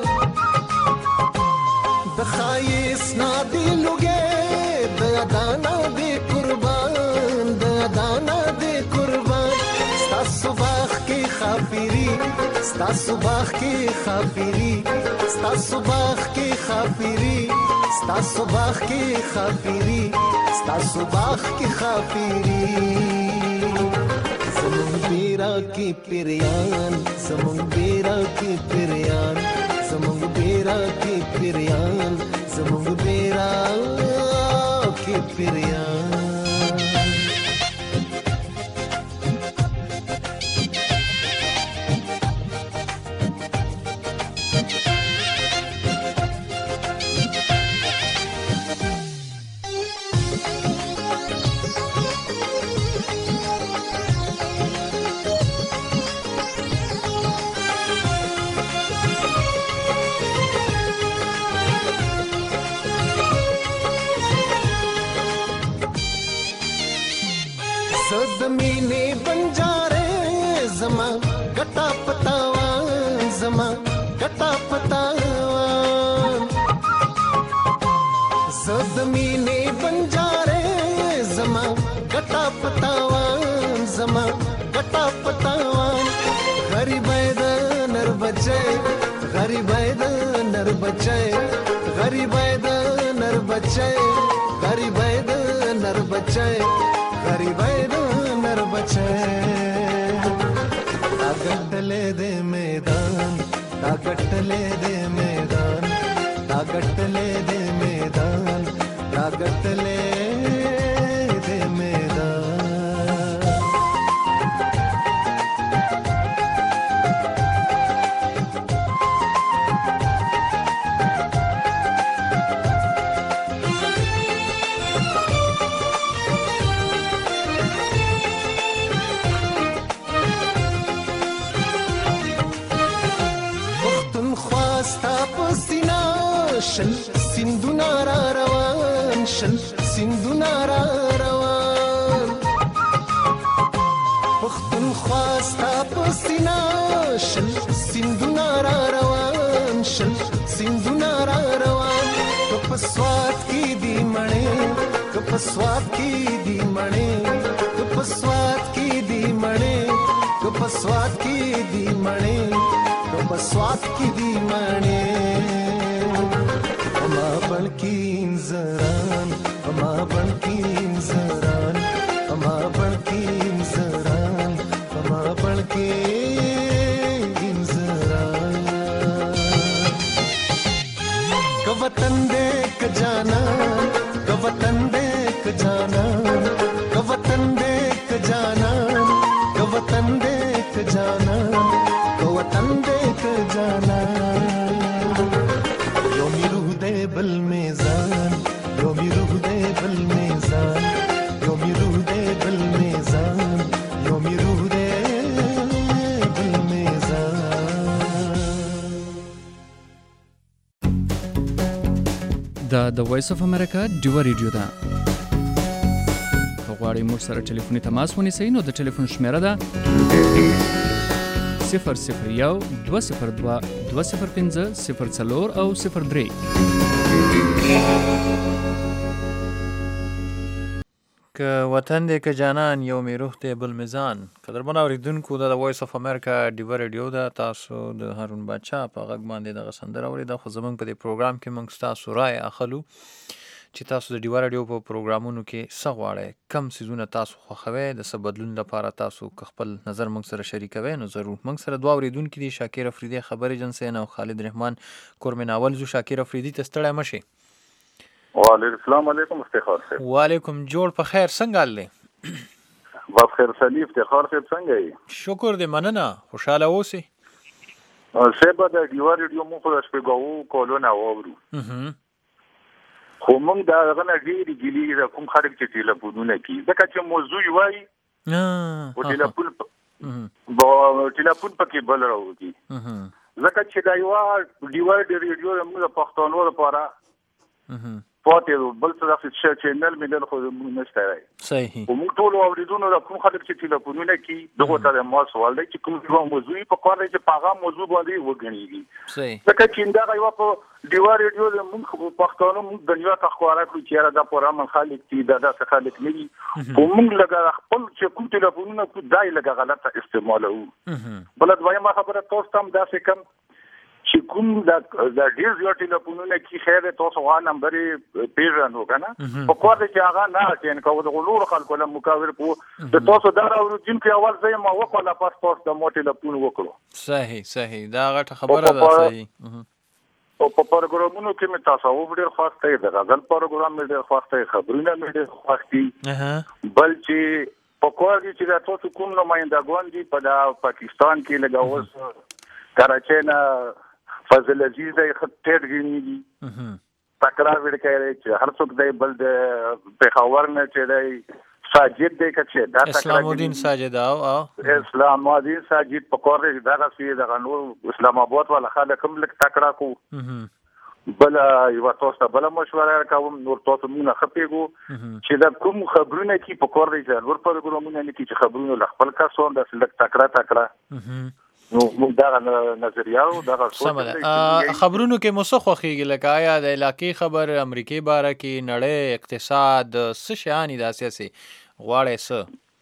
Speaker 11: खाइस ना दिलुगे दाना दे कुर्बान दाना दे कुर्बान स्ता सुबह की खाफिरी स्ता सुबह की खाफिरी स्ता सुबह की खाफिरी स्ता सुबह की खाफिरी स्ता सुबह की खाफिरी ज़मुन बेरा की पिरियान ज़मुन बेरा की पिरियान ज़मुन बेरा की पिरियान ज़मुन बेरा की पिरियान ज़मीने बंजारे ज़मा गटा पतावान ज़मा गटा पतावान ज़मीने बंजारे ज़मा गटा पतावान ज़मा गटा पतावान गरीब नर बचे गरीब नर बचे गरीब नर बचे गरीब नर बचे गरीब नर बचे ताकत ले दे मैदान ताकत ले दे मैदान ताकत ले दे मैदान ताकत ले दे मैदान شل سندونا را روان شل سندونا را روان پختونخوا ستا په سینا شل سندونا را روان شل سندونا را روان که په سوات کې دی مړې که په سوات کې دی مړې که په سوات کې دی مړې که په سوات کې دی مړې که په سوات کې دی مړې अमा बड़कीन जरान अमा बड़कीन जरान अमा बड़कीन जरान अमा बड़कीन जरान क वतन देख जाना क वतन देख जाना क वतन देख जाना क वतन देख जाना क वतन देख जाना योमी रूह दे बल मेज़ान योमी रूह दे बल मेज़ान योमी रूह दे बल मेज़ान योमी रूह दे बल मेज़ान
Speaker 9: د د وایس اف امریکا ډیوه ریډیو ده. که غواړئ موږ سره ټلیفوني تماس ونیسئ نو د ټلیفون شمیره ده صفر صفر یو دوه صفر دوه دوه صفر پنځه صفر څلور او صفر درې.
Speaker 7: که وطن دی که جانان یو می روح دی بل میزان. قدرمن اوریدونکو دا د وایس اف امریکا ډیوه ریډیو ده. تاسو د هارون باچا په غږ باندې دغه سندره اورېده. خو زموږ په دې پروګرام کې موږ ستاسو رایې اخلو چې تاسو د ډیوه ریډیو په پروګرامونو کې څه غواړئ، کم څیزونه تاسو خوښوئ، د څه بدلون لپاره تاسو که خپل نظر موږ سره شریکوئ نو ضرور. موږ سره دوه اورېدونکي دي، شاکر افریدي خبرې جنسین او خالد رحمان کورمناول. زو شاکر افریدي ته ستړی مشئ.
Speaker 12: وعلیکم السلام علیکم افتخار صاحب.
Speaker 7: وعلیکم جوړ په خیر، څنګه حال دی؟
Speaker 12: بخیر سلی افتخار صاحب څنګه یې؟
Speaker 7: شکر دی، مننه، خوشحاله اوسئ.
Speaker 12: صاحب د ډیوه ریډیو موږ د شپږاوو کالونه واورو، خو موږ د هغه نه ډېرې ګیلې د کوم خلک چې ټلیفونونه کوي، ځکه چې موضوع وایي او ټلیفون ټلیفون پکې بل راوځي، ځکه چې دا یوه ډیوه ریډیو موږ د پښتنو لپاره پاتې بل څه داسې چینل میډل خو موږ نشته دی.
Speaker 7: صحیح.
Speaker 12: خو موږ ټول اورېدونکو د کوم خلک چې ټلیفونونه کوي دغو ته د ما سوال دی چې کوم یوه موضوع یې په کار دی چې په هغه موضوع باندې وګڼېږي.
Speaker 7: صحیح.
Speaker 12: ځکه چې همدغه یوه په ډیوه ریډیو د موږ پښتانه موږ دنیا ته ښکاره کړو چې یاره دا پرامن خلک دي، دا داسې خلک نه دي، خو موږ لږه خپل چې کوم ټلیفونونه کوو دا یې لږه غلطه استعمالوو. بله دویمه خبره تاسو ته هم داسې کم چې کوم د ډېر زیات ټلیفونونه کې خیر تاسو هغه نمبر یې پېژنو که نه، په کار دی چې هغه نه اټین کوو، دغو نورو خلکو له مقابل کوو. د تاسو دا راوړونکي اول زه یم وکړله پس تاسو ته ما ټلیفون وکړو.
Speaker 7: صحیح صحیح، دا غټه خبره ده. صحیح.
Speaker 12: او په پروګرامونو کې مې تصوف ډېر خوښ دی، د غزل پروګرام مې ډېر خوښ دی، خبرونه مې ډېر خوښ دي. بل چې په کار دي چې دا تاسو کوم نمایندګان دي په پاکستان کې لږه اوس کراچۍ نه فضل عزیز دی ټیټ ګڼېږي، تکرار وړکی دی چې هر څوک دی، بل د پېښور نه چې دی ساجد دی که چې دا
Speaker 7: اسلام الدین ساجد او
Speaker 12: اسلام الدین ساجد په کار دی دغسې دغه نور اسلام آباد والا خلک هم لږ تکړه کړو. بله یوه تاسو ته بله مشوره کوم، نور تاسو موږ نه ښه پوهېږو چې د کوم خبرونه کوي په کار دی چې نور پروګرامونه نه کوي چې خبرونه له خپل کس هم داسې لږ تکړه تکړه نو موږ دغه نظریه او دغه
Speaker 7: سمه ده. خبرونو کې مو څه خوښېږي؟ لکه آیا د علاقې خبر، امریکې باره کې، نړۍ، اقتصاد، څه شیان دي داسې هسې غواړئ څه؟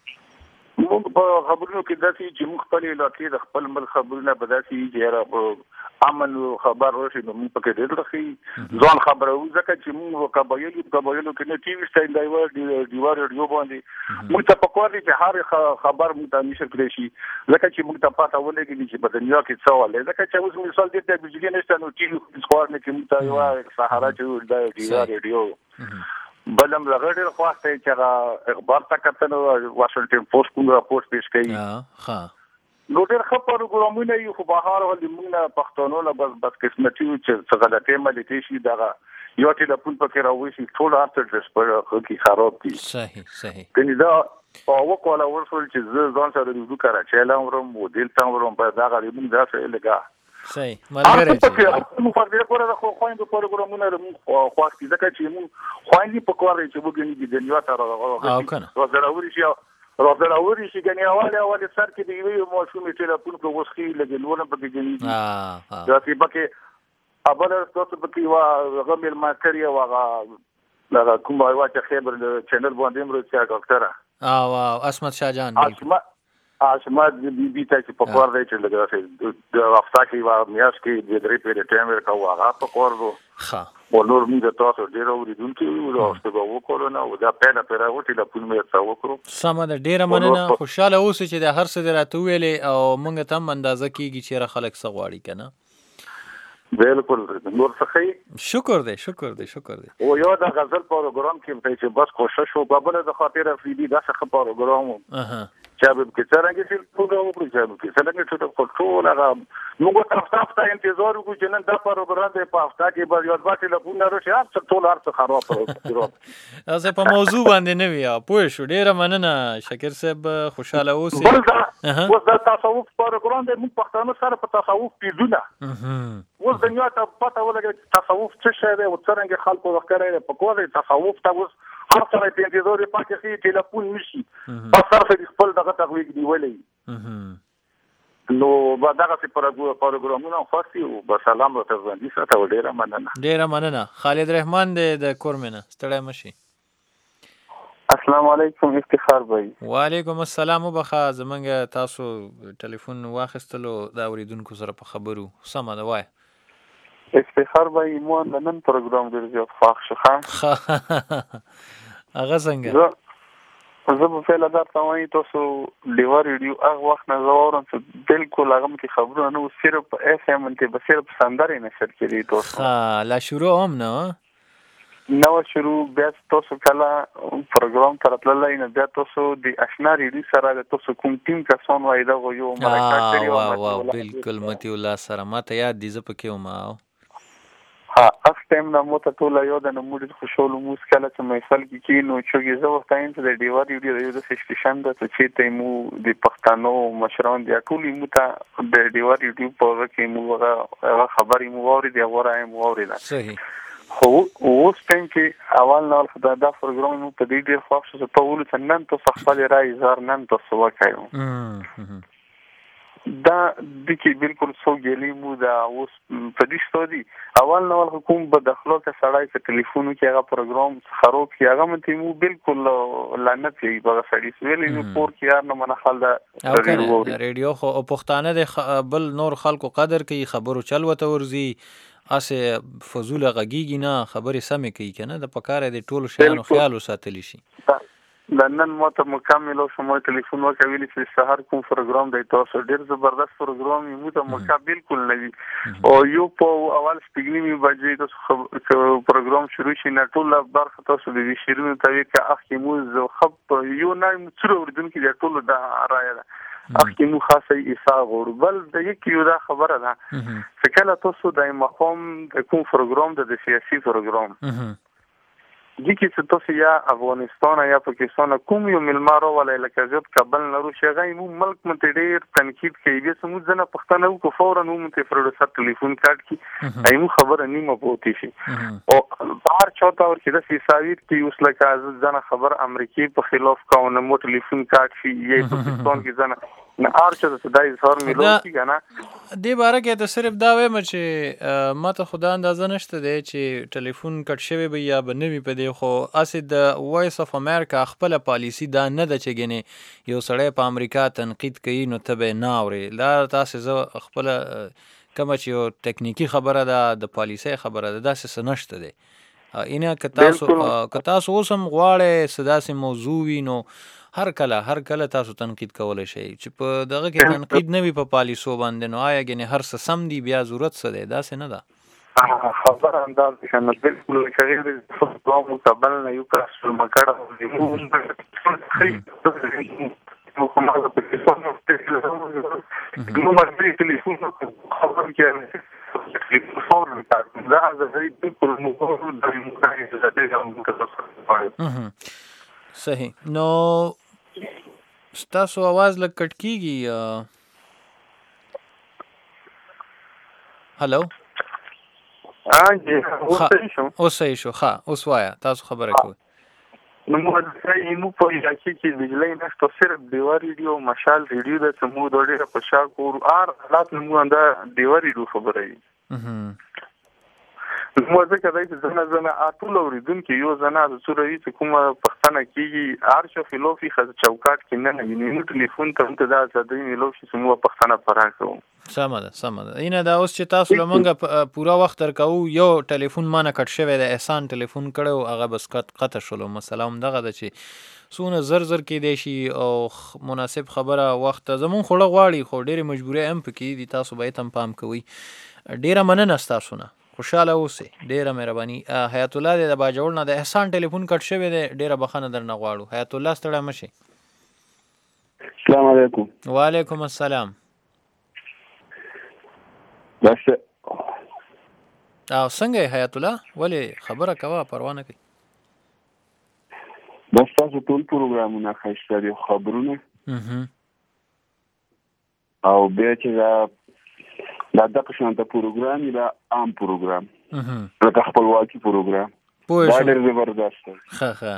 Speaker 12: موږ په خبرونو کې داسې چې موږ خپل علاقې د خپل ملک خبرونه به داسې وي چې یاره امن خبر راشي نو موږ پکې ډېر خوښوي، ځان خبروو، ځکه چې موږ قبایلو قبایلو کې نه ټي وي شته، دا یوه ډیوه ریډیو باندې موږ ته پکار دی چې هر خبر موږ ته نشر کړی شي، ځکه چې موږ ته پته ولګېږي چې په دنیا کې څه حال دی. ځکه چې اوس مثال دې ته بجلي نشته نو ټي وي خوار نه کې موږ ته یوه سهاره چې دا ډیوه ریډیو. بل هم هغه ډېر خوښ دی چې هغه اخبار ته کتنه واشنګټن پوسټ کوم راپورټ پیش کوي، نو ډېر ښه پروګرامونه یي، خو بهر حال موږ نه پښتانو نه بس بدقسمتي وي چې څه غلطۍ ملتې شي، دغه یو ټلیفون پکې راوشي ټول هر څه ډرس کې خراب دي.
Speaker 7: صحیح صحیح.
Speaker 12: کني دا په وکاله ورسول چې زه ځان سره د کراچۍ لا ورم و دلته ورم په دغه موږ داسې لګا.
Speaker 7: صحیح. ملګری
Speaker 12: چې موږ فرض کړو د خو خويندو پروګرامونه موږ خواږ دي، ځکه چې موږ خويندې په کار چې وګڼي د دنیا ته راغلي او ضروري شي راځراوري شي کني اواله اواله سر کې دی وی موسمي ټلیفون کو وسخي لګلونه پکې جنې ها دا چې پکې ابل تاسو پکې وا غمل ما کړی واغه لا کوم وای چې خبر چینل باندې مرو چې ډاکټر
Speaker 7: اه واو اسمت شاه جان
Speaker 12: اسمت اسمت بي بي ته چې په کور دی چې لګا د وفتا کې وا میاس کې د درې پیری ټایم ورکا واغه په کور وو
Speaker 7: ها
Speaker 12: ونور موږ تاسو ډیر اوریدونکو او ستاسو وکړو نو دا پیدا پیرا وټی لا پون مې تاسو وکړو.
Speaker 7: سمه ده، ډیره مننه، خوشاله اوسئ چې د هر څه درته ویلې او موږ ته هم اندازه کیږي چې را خلک څه غواړي کنه.
Speaker 12: بالکل نور څه
Speaker 7: شکر دی شکر دی شکر دی.
Speaker 12: او یو دا غزل پروګرام کې چې بس کوشش وکړو د خاطر افریدي دا څه پروګرام چا به کې څنګه چې ټول او پر ځانو کې څنګه چې ټول هغه موږ تاسو ته انتظار وکړو چې نن دا پروګرام دی په هفته کې به یو ځل ټلیفون راشي هر څه ټول هر څه خراب کړو
Speaker 7: تاسو په موضوع باندې نه ویا پوه شو ډیره مننه شکر صاحب خوشاله اوسئ
Speaker 12: بل دا اوس د تصوف پروګرام دی موږ پښتانه سره په تصوف پیډونه اوس دنیا ته پته ولګي تصوف څه شی دی او څنګه خلکو وکړي په کومه تصوف ته اوس هر څه په انتظار پاتې شي ټلیفون نشي په سر څه خپل دغه تغویق دی ولې نو با دغه پروګرامونه خاصي او با سلام ورته وړاندې ساته ډیره مننه
Speaker 7: ډیره مننه خالد رحمان د کورمنه ستړی مشي
Speaker 13: السلام علیکم افتخار بھائی
Speaker 7: وعلیکم السلام وبخا زمونږ تاسو ټلیفون واخیستلو دا اوریدونکو سره په خبرو سمه ده وای
Speaker 13: افتخار بھائی مو نن پروګرام ډیر زیات خوښ شو
Speaker 7: هغه څنګه
Speaker 13: زه په فعلا درته وایم تاسو ډیوا ریډیو هغه وخت نه زورم چې بالکل هغه کې خبرونه نو صرف اف ام ته به صرف سندره نشر کړي تاسو
Speaker 7: ها لا شروع هم نه
Speaker 13: نو شروع بیا تاسو کله پروګرام تر تللای نه بیا تاسو د آشنا ریډیو سره تاسو کوم ټیم کسان وای دا یو مرکه کړی
Speaker 7: او واو بالکل متي الله سره ماته یاد دي زه پکې ومه
Speaker 13: ها اف ټایم نو مو ته ټول یو د نموډ خوشاله موس کله چې محفل کې کینو چې زه وخت ایم ته د ډیوا ریډیو د سټیشن د چې ته مو د پښتنو مشران دی ټول مو ته د ډیوا ریډیو په کې مو هغه خبرې مو اوري دی غوړای مو اوري دا
Speaker 7: صحیح
Speaker 13: خو اوس ټایم کې اول نو دا د پروګرام مو په دې ډیر خوښ شو په ول چې نن تاسو خپل رائے زار نن تاسو وکایو دا د کې بالکل سو ګلی مو دا اوس په دې ستوري اول نو حکومت په داخلو کې سړای په ټلیفون کې هغه پروګرام خراب کی هغه مته مو بالکل لعنت یې په سړی سویلې نو پور کې یار نه منه خل دا
Speaker 7: ریډیو خو پښتانه د بل نور خلکو قدر کوي خبرو چل وته ورزي اسه فضول غږیږي نه خبرې سمې کوي کنه د پکاره د ټولو شیانو خیال وساتلی شي
Speaker 13: نن مو ته مکمل او شمو ټلیفون وکوي چې سحر کوم پروګرام دی تاسو ډیر زبردست پروګرام یو ته مکمل بالکل نوي او یو په اول سپیګنی می بجې تاسو پروګرام شروع شي نه ټول برخه تاسو د شیرونو توی کې اخی مو زو خپ یو نه څو وردون کې ټول دا راي ده اخی مو خاصه ایسا غور بل د یک یو دا خبره ده چې کله تاسو د مقام د کوم پروګرام د سیاسي پروګرام دي کې چې تاسو یا افغانستان یا پاکستان کوم یو ملمارو ولې لکه زیات کابل نه رو شي غي مو ملک مته ډیر تنقید کوي به سمو ځنه پښتنو کو فورا نو مته پروډوسر ټلیفون کارت کی ایمو خبره نیمه پوتی شي او بهر چوتا ور کې د سیساویت کې اوس لکه ځنه خبر امریکای په خلاف کاونه مو ټلیفون کارت شي یې پاکستان کې ځنه نه ارچه د دای زور ملو کی کنه
Speaker 7: دی باره کې ته صرف دا وایم چې ماته خدا اندازه نشته دی چې ټلیفون کټ شوی به یا به نوی په دی خو اسې د وایس اف امریکا خپل پالیسی دا نه د چګنی یو سړی په امریکا تنقید کوي نو ته به نه اوري لا تاسو زه خپل کوم چې یو ټکنیکی خبره ده د پالیسی خبره ده داسې نشته دی اینه که تاسو که تاسو اوسم غواړئ سداسې موضوع وي نو هر کله هر کله تاسو تنقید کولای شئ چې په دغه کې تنقید نه وي په پالیسو باندې نو آیا ګنې هر څه سم دی بیا ضرورت څه دی داسې نه ده
Speaker 13: خبر انداز کنه بالکل شغیر د مقابل نه یو کس مکړه نو کومه د ټلیفون نو مرګي ټلیفون خبر کې فور دا د دې بالکل مو د مقایسه د دې
Speaker 7: صحیح نو ستاسو आवाज لږ کټ کیږي هلو
Speaker 13: ها جی اوس صحیح شو
Speaker 7: اوس صحیح شو ها اوس وایا تاسو خبره کوئ
Speaker 13: نو مو د مو په یاکي کې بجلی نشته صرف دیوا ریډیو مشال ریډیو د سمو ډېر په شا کور ار حالات نو انده دیوا ریډیو خبره نو ځکه دای چې زنه زنه اټول اوریدونکو یو زنه د سوري چې کومه پښتنه کیږي ارشو فلوفي خز چوکاټ کې نه نه نو ټلیفون ته ته دا ځدې ملو چې سمو پښتنه پراکو
Speaker 7: سمه ده سمه ده اینه دا اوس چې تاسو لمنګه پورا وخت ترکو یو ټلیفون مانه کټ شوی د احسان ټلیفون کړو هغه بس کټ قطع شلو مثلا دغه د چې سونه زر زر کې دی شي او مناسب خبره وخت زمون خوړه غواړي خو ډېر مجبورې هم پکې دي تاسو به تم پام کوي ډېر مننه تاسو نه خوشاله اوسئ ډیره مهرباني حیات الله د باجوړ نه د احسان ټلیفون کټ شوی دی ډیره بخښنه درنه غواړو حیات الله ستړی مشي
Speaker 14: السلام علیکم.
Speaker 7: وعلیکم السلام.
Speaker 14: بس
Speaker 7: او څنګه حیات الله ولې خبره کوه پروا نه کوي؟
Speaker 14: بس تاسو ټول پروګرامونه ښایسته دي خبرونه او بیا چې دا دا دغه شانته پروګرام دا عام پروګرام لکه خپلواکي پروګرام دا ډېر زبردست دی.
Speaker 7: ښه ښه.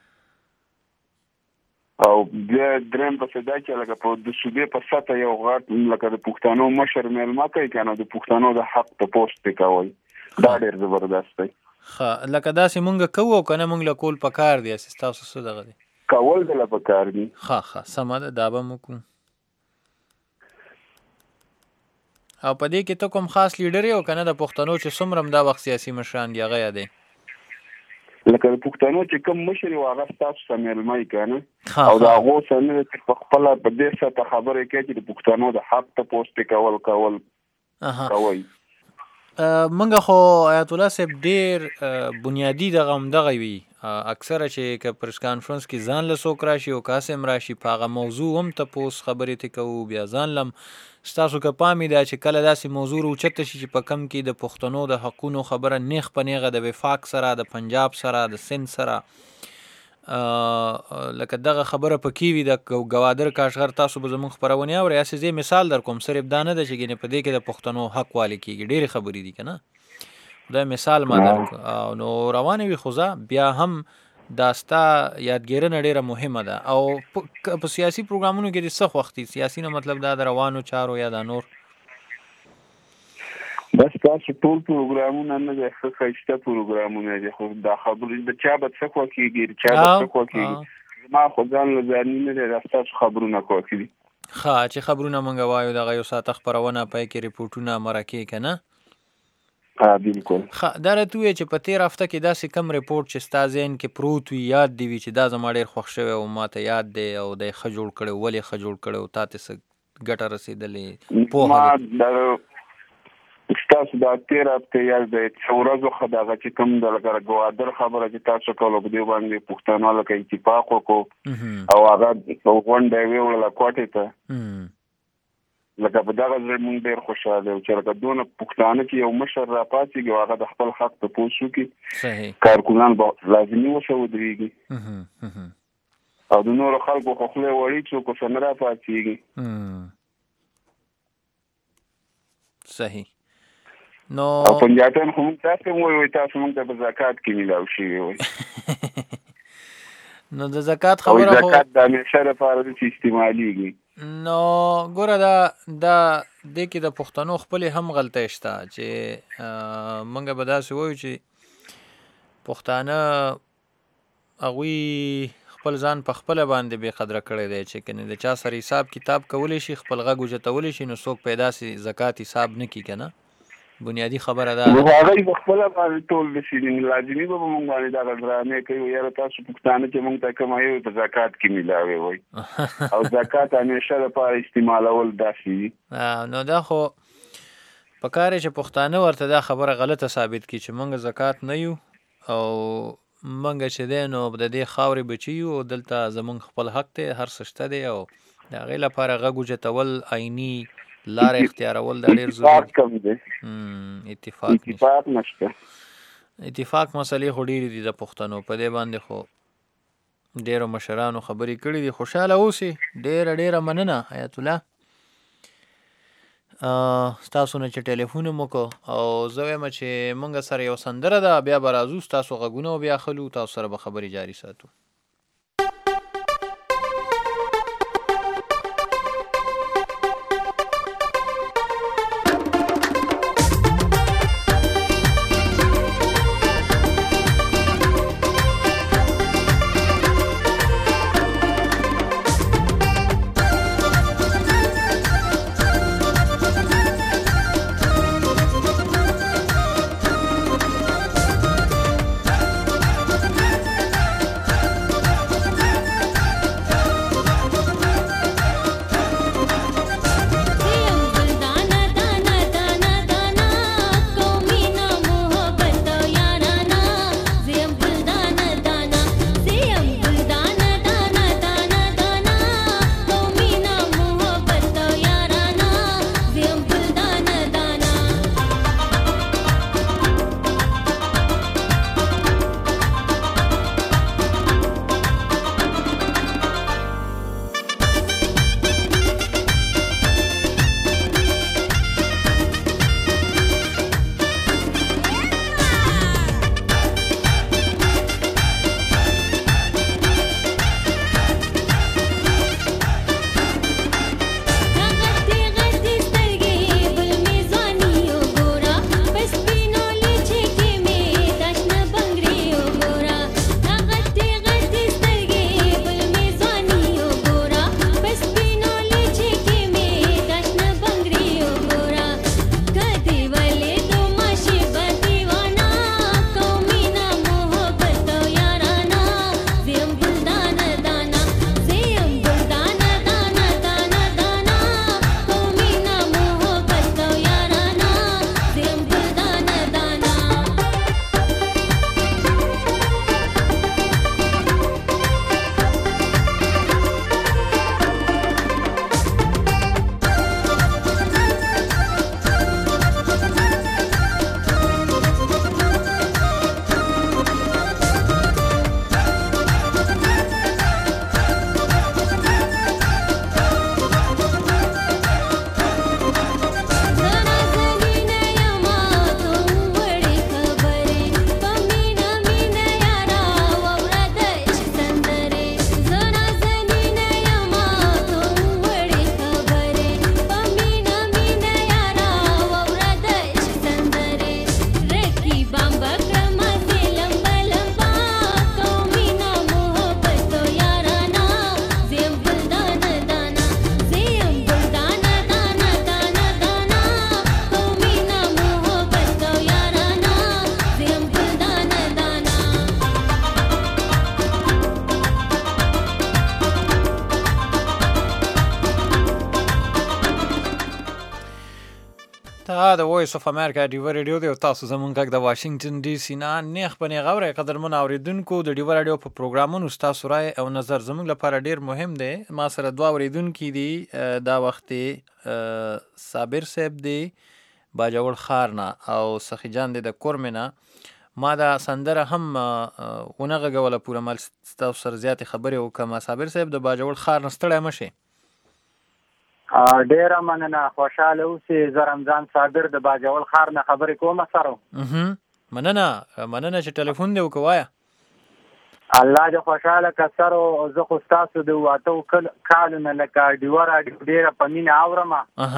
Speaker 14: او بیا درېیم پسې دا چې لکه په د صوبې په سطحه یو غټ لکه د پښتنو مشر میلمه کوي که نه د پښتنو د حق تپوس پرې کول دا ډېر زبردست دی.
Speaker 7: ښه لکه داسې مونږ کوو او که نه مونږ له کول پکار دی اسې ستاسو څه دغه دی
Speaker 14: کول دله پکار دي.
Speaker 7: ښه ښه سمه ده دا به مو کوو. او په دې کې ته کوم خاص لیډر یې او که نه د پښتنو چې څومره هم دا وخت سیاسي مشران دي هغه یادی
Speaker 14: لکه د پښتنو چې کوم مشر یو هغه ستاسو څه میلمه یې که نه او د هغو څه نه چې په خپله په دې سطحه خبرې کوي چې د پښتنو د حق تپوس پرې کول کول کوئ.
Speaker 7: منګه خو آیت الله صاحب ډېر بنیادي دغه همدغه وي اکثره چې که پرس کانفرنس کې ځان له څوک راشي او که هسې هم راشي په هغه موضوع هم تپوس خبرې ترې کوو بیا ځان لم ستاسو که پام وي دا چې کله داسې موضوع راوچته شي چې په کم کې د پښتنو د حقونو خبره نیغ په نیغه د وفاق سره د پنجاب سره د سند سره لکه دغه خبره پکې وي د ګوادر کاشغر تاسو به زموږ خپرونې اورئ هسې زه مثال در کوم صرف دا نه ده چې ګینې په دې کې د پښتنو حق والي کېږي ډېرې خبرې دي که نه دا مثال ما در نو روانې وي خو زه بیا هم دا ستا یادګیرنه ډېره مهمه ده. او په سیاسي پروګرامونو کې د څه خوښ دي سیاسي نه مطلب دا د روانو چارو یا دا نور؟
Speaker 14: بس تاسو ټول پروګرامونه نه دي ښه ښایسته پروګرامونه دي خو دا خبرې د چا به څه خوښېږي د چا به څه خوښېږي زما خو ځان له ځاني نه دی دا ستاسو خبرونه خوښ دي.
Speaker 7: ښه چې خبرونه مونږ وایو دغه یو ساعته خپرونه پای کې ریپورټونه مرکې که نه؟
Speaker 14: بالکل.
Speaker 7: ښه دا راته ووایه چې په تېر هفته کې داسې کم ریپورټ چې ستا ذهن کې پروت وي یاد دي وي چې دا زما ډېر خوښ شوی او ما ته یاد دی او دی ښه جوړ کړی ولې ښه جوړ کړی او تا ته څه ګټه رسېدلې پوهه
Speaker 14: ستاسو دا تېر هفته یاد دی څه ورځو ښه دغه چې کوم د لکه ګوادر خبره چې تاسو کوله په دې باندې پښتانه لکه اتفاق وکړو او هغه غونډه یې ویوړله کوټې ته لکه په دغه ځای مونږ ډېر خوشحاله یو چې لکه دونه پښتانه چې یو مشر راپاڅېږي او هغه د خپل حق تپوس وکړي کارکونان به لازمي ورسره ودرېږي او د نورو خلکو خو خولې وړي څوک ورسره نه راپاڅېږي.
Speaker 7: صحیح. نو
Speaker 14: او پنجابیان خو مونږ تاسې هم وایي تاسو مونږ ته په زکات کې میلاو شوي وایي
Speaker 7: نو د زکات خبره خو
Speaker 14: زکات د همیشه لپاره ده چې استعمالېږي.
Speaker 7: نو ګوره دا دا دې کې د پښتنو خپلې هم غلطۍ شته چې موږ به داسې وایو چې پښتانه هغوی خپل ځان په خپله باندې بې قدره کړی دی چې که نه د چا سره حساب کتاب کولی شي خپل غږ اوچتولی شي نو څوک پې داسې زکات حساب نه کړي که نه بنیادي خبره ده
Speaker 14: هغوی په خپله باندې ټول داسې لازمي به په مونږ باندې دغه ډرامې کوي یاره تاسو پښتانه چې مونږ ته کموي په زکات کې میلاوي وایي او زکات همیشه لپاره استعمالول داسې وي.
Speaker 7: نو دا خو پکار یې چې پښتانه ورته دا خبره غلطه ثابت کړي چې مونږ زکات نه یو او مونږ چې دی نو د دې خاورې بچي یو او دلته زمونږ خپل حق دی هر څه شته دی او د هغې لپاره غږ اوچتول عیني لار اختیارول دا ډېر ضروري
Speaker 14: کم دی.
Speaker 7: اتفاق
Speaker 14: اتفاق نشته.
Speaker 7: اتفاق مسلې خو ډېرې دي د پښتنو په دې باندې خو ډېرو مشرانو خبرې کړي دي. خوشحاله اوسئ. ډېره ډېره مننه حیات الله ستاسو نه چې ټلیفون مو وکړو او زه وایم چې موږ سره یو سندره ده بیا به راځو ستاسو غږونه بیا اخلو تاسو سره به خبرې جاري ساتو. دا د وایس اف امریکا ډیو ریډیو دی او تاسو زمونږ غږ د واشنگټن ډي سي نه نیخ په نیغه اورئ قدرمن اوریدونکو د ډیو ریډیو په پروګرامونو ستاسو رای او نظر زموږ لپاره ډیر مهم دی. ما سره دوه اوریدونکي دي دا وخت صابر صاحب دی باجوړ ښار نه او سخي جان دی د کورمې نه. ما دا سندره هم ونه غږوله پوره مال ستاسو سره زیاتې خبرې وکړم. صابر صاحب د باجوړ ښار نه ستړی مه شئ.
Speaker 8: ډیره مننه خوشحاله اوسې. زه رمضان صابر د باجوړ ښار نه خبرې کوم سره.
Speaker 7: مننه مننه چې ټلیفون دی وکړه وایه.
Speaker 8: الله دې خوشحاله که سر او زه خو ستاسو د اوه اتو کالو نه لکه ډیوه راډیو ډېره په مینه اورم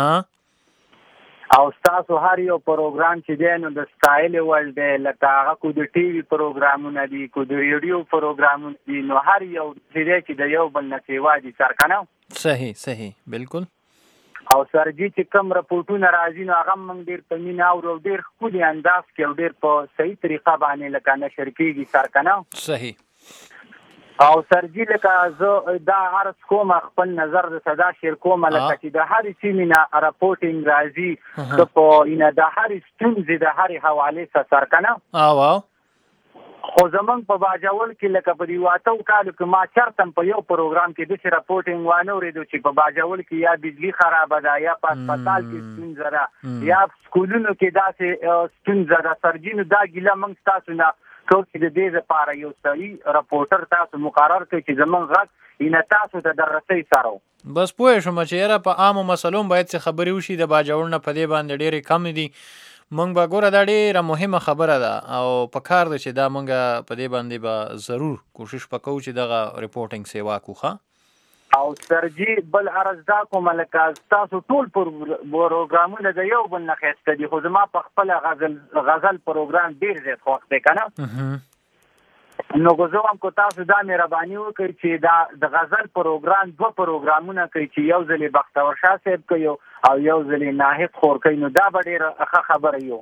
Speaker 8: او ستاسو هر یو پروګرام چې دی نو د ستایلې وړ دی. لکه هغه کو د ټي وي پروګرامونه دي کو د ریډیو پروګرامونه دي نو هر یو چې دی چې د یو بل نه سیوا دي سرکنه.
Speaker 7: صحیح صحیح بالکل.
Speaker 8: او سرجي چې کوم رپورټونه راځي نو هغه موږ ډېر په مینه اورو او ډېر ښکلي انداز کې او ډېر په صحیح طریقه باندې لکه نشر کېږي سرکنه.
Speaker 7: صحیح.
Speaker 8: او سرجي لکه زه دا عرض کوم خپل نظر د صدا شیر کوم لکه چې د هرې سیمې نه راپورټینګ راځي که په د هرې ستونزې د هرې حوالې څخه سرکنه.
Speaker 7: او
Speaker 8: خو زمونږ په باجوړ کې لکه په دې اوه اتو کالو کې ما چرته په یو پروګرام کې داسې راپورټینګ وانه اورېدو چې په باجوړ کې یا بجلي خرابه ده یا په هسپتال کې ستونزه ده یا سکولونو کې داسې ستونزه ده. سرجي نو دا ګیله موږ ستاسو نه کوو چې د دې لپاره یو صحیح راپورټر تاسو مقرر کړئ چې زمونږ غږ اینه تاسو ته د رسۍ سره.
Speaker 7: بس پوه شوم چې یاره په عامو مسلو باید څه خبرې وشي. د باجوړ نه په دې باندې ډېرې کم دي. مونږ به ګوره دا ډېره مهمه خبره ده او په کار ده چې دا مونږ په دې باندې به ضرور کوشش وکړو چې دغه ریپورټینګ سیوا کوو.
Speaker 8: او سرجي بل عرض دا کوم لکه ستاسو ټول پروګرامونه د یو بل نه ښایسته دي خو زما په خپله غزل غزل پروګرام ډېر زیات خوښ دی که نه. نو که زه هم که تاسو دا مهرباني وکړئ چې دا د غزل پروګرام دوه پروګرامونه کوي چې یو ځل یې بختور شاه صاحب کوي او یو ځل یې ناهید خور کوي نو دا به ډېره ښه خبره یو.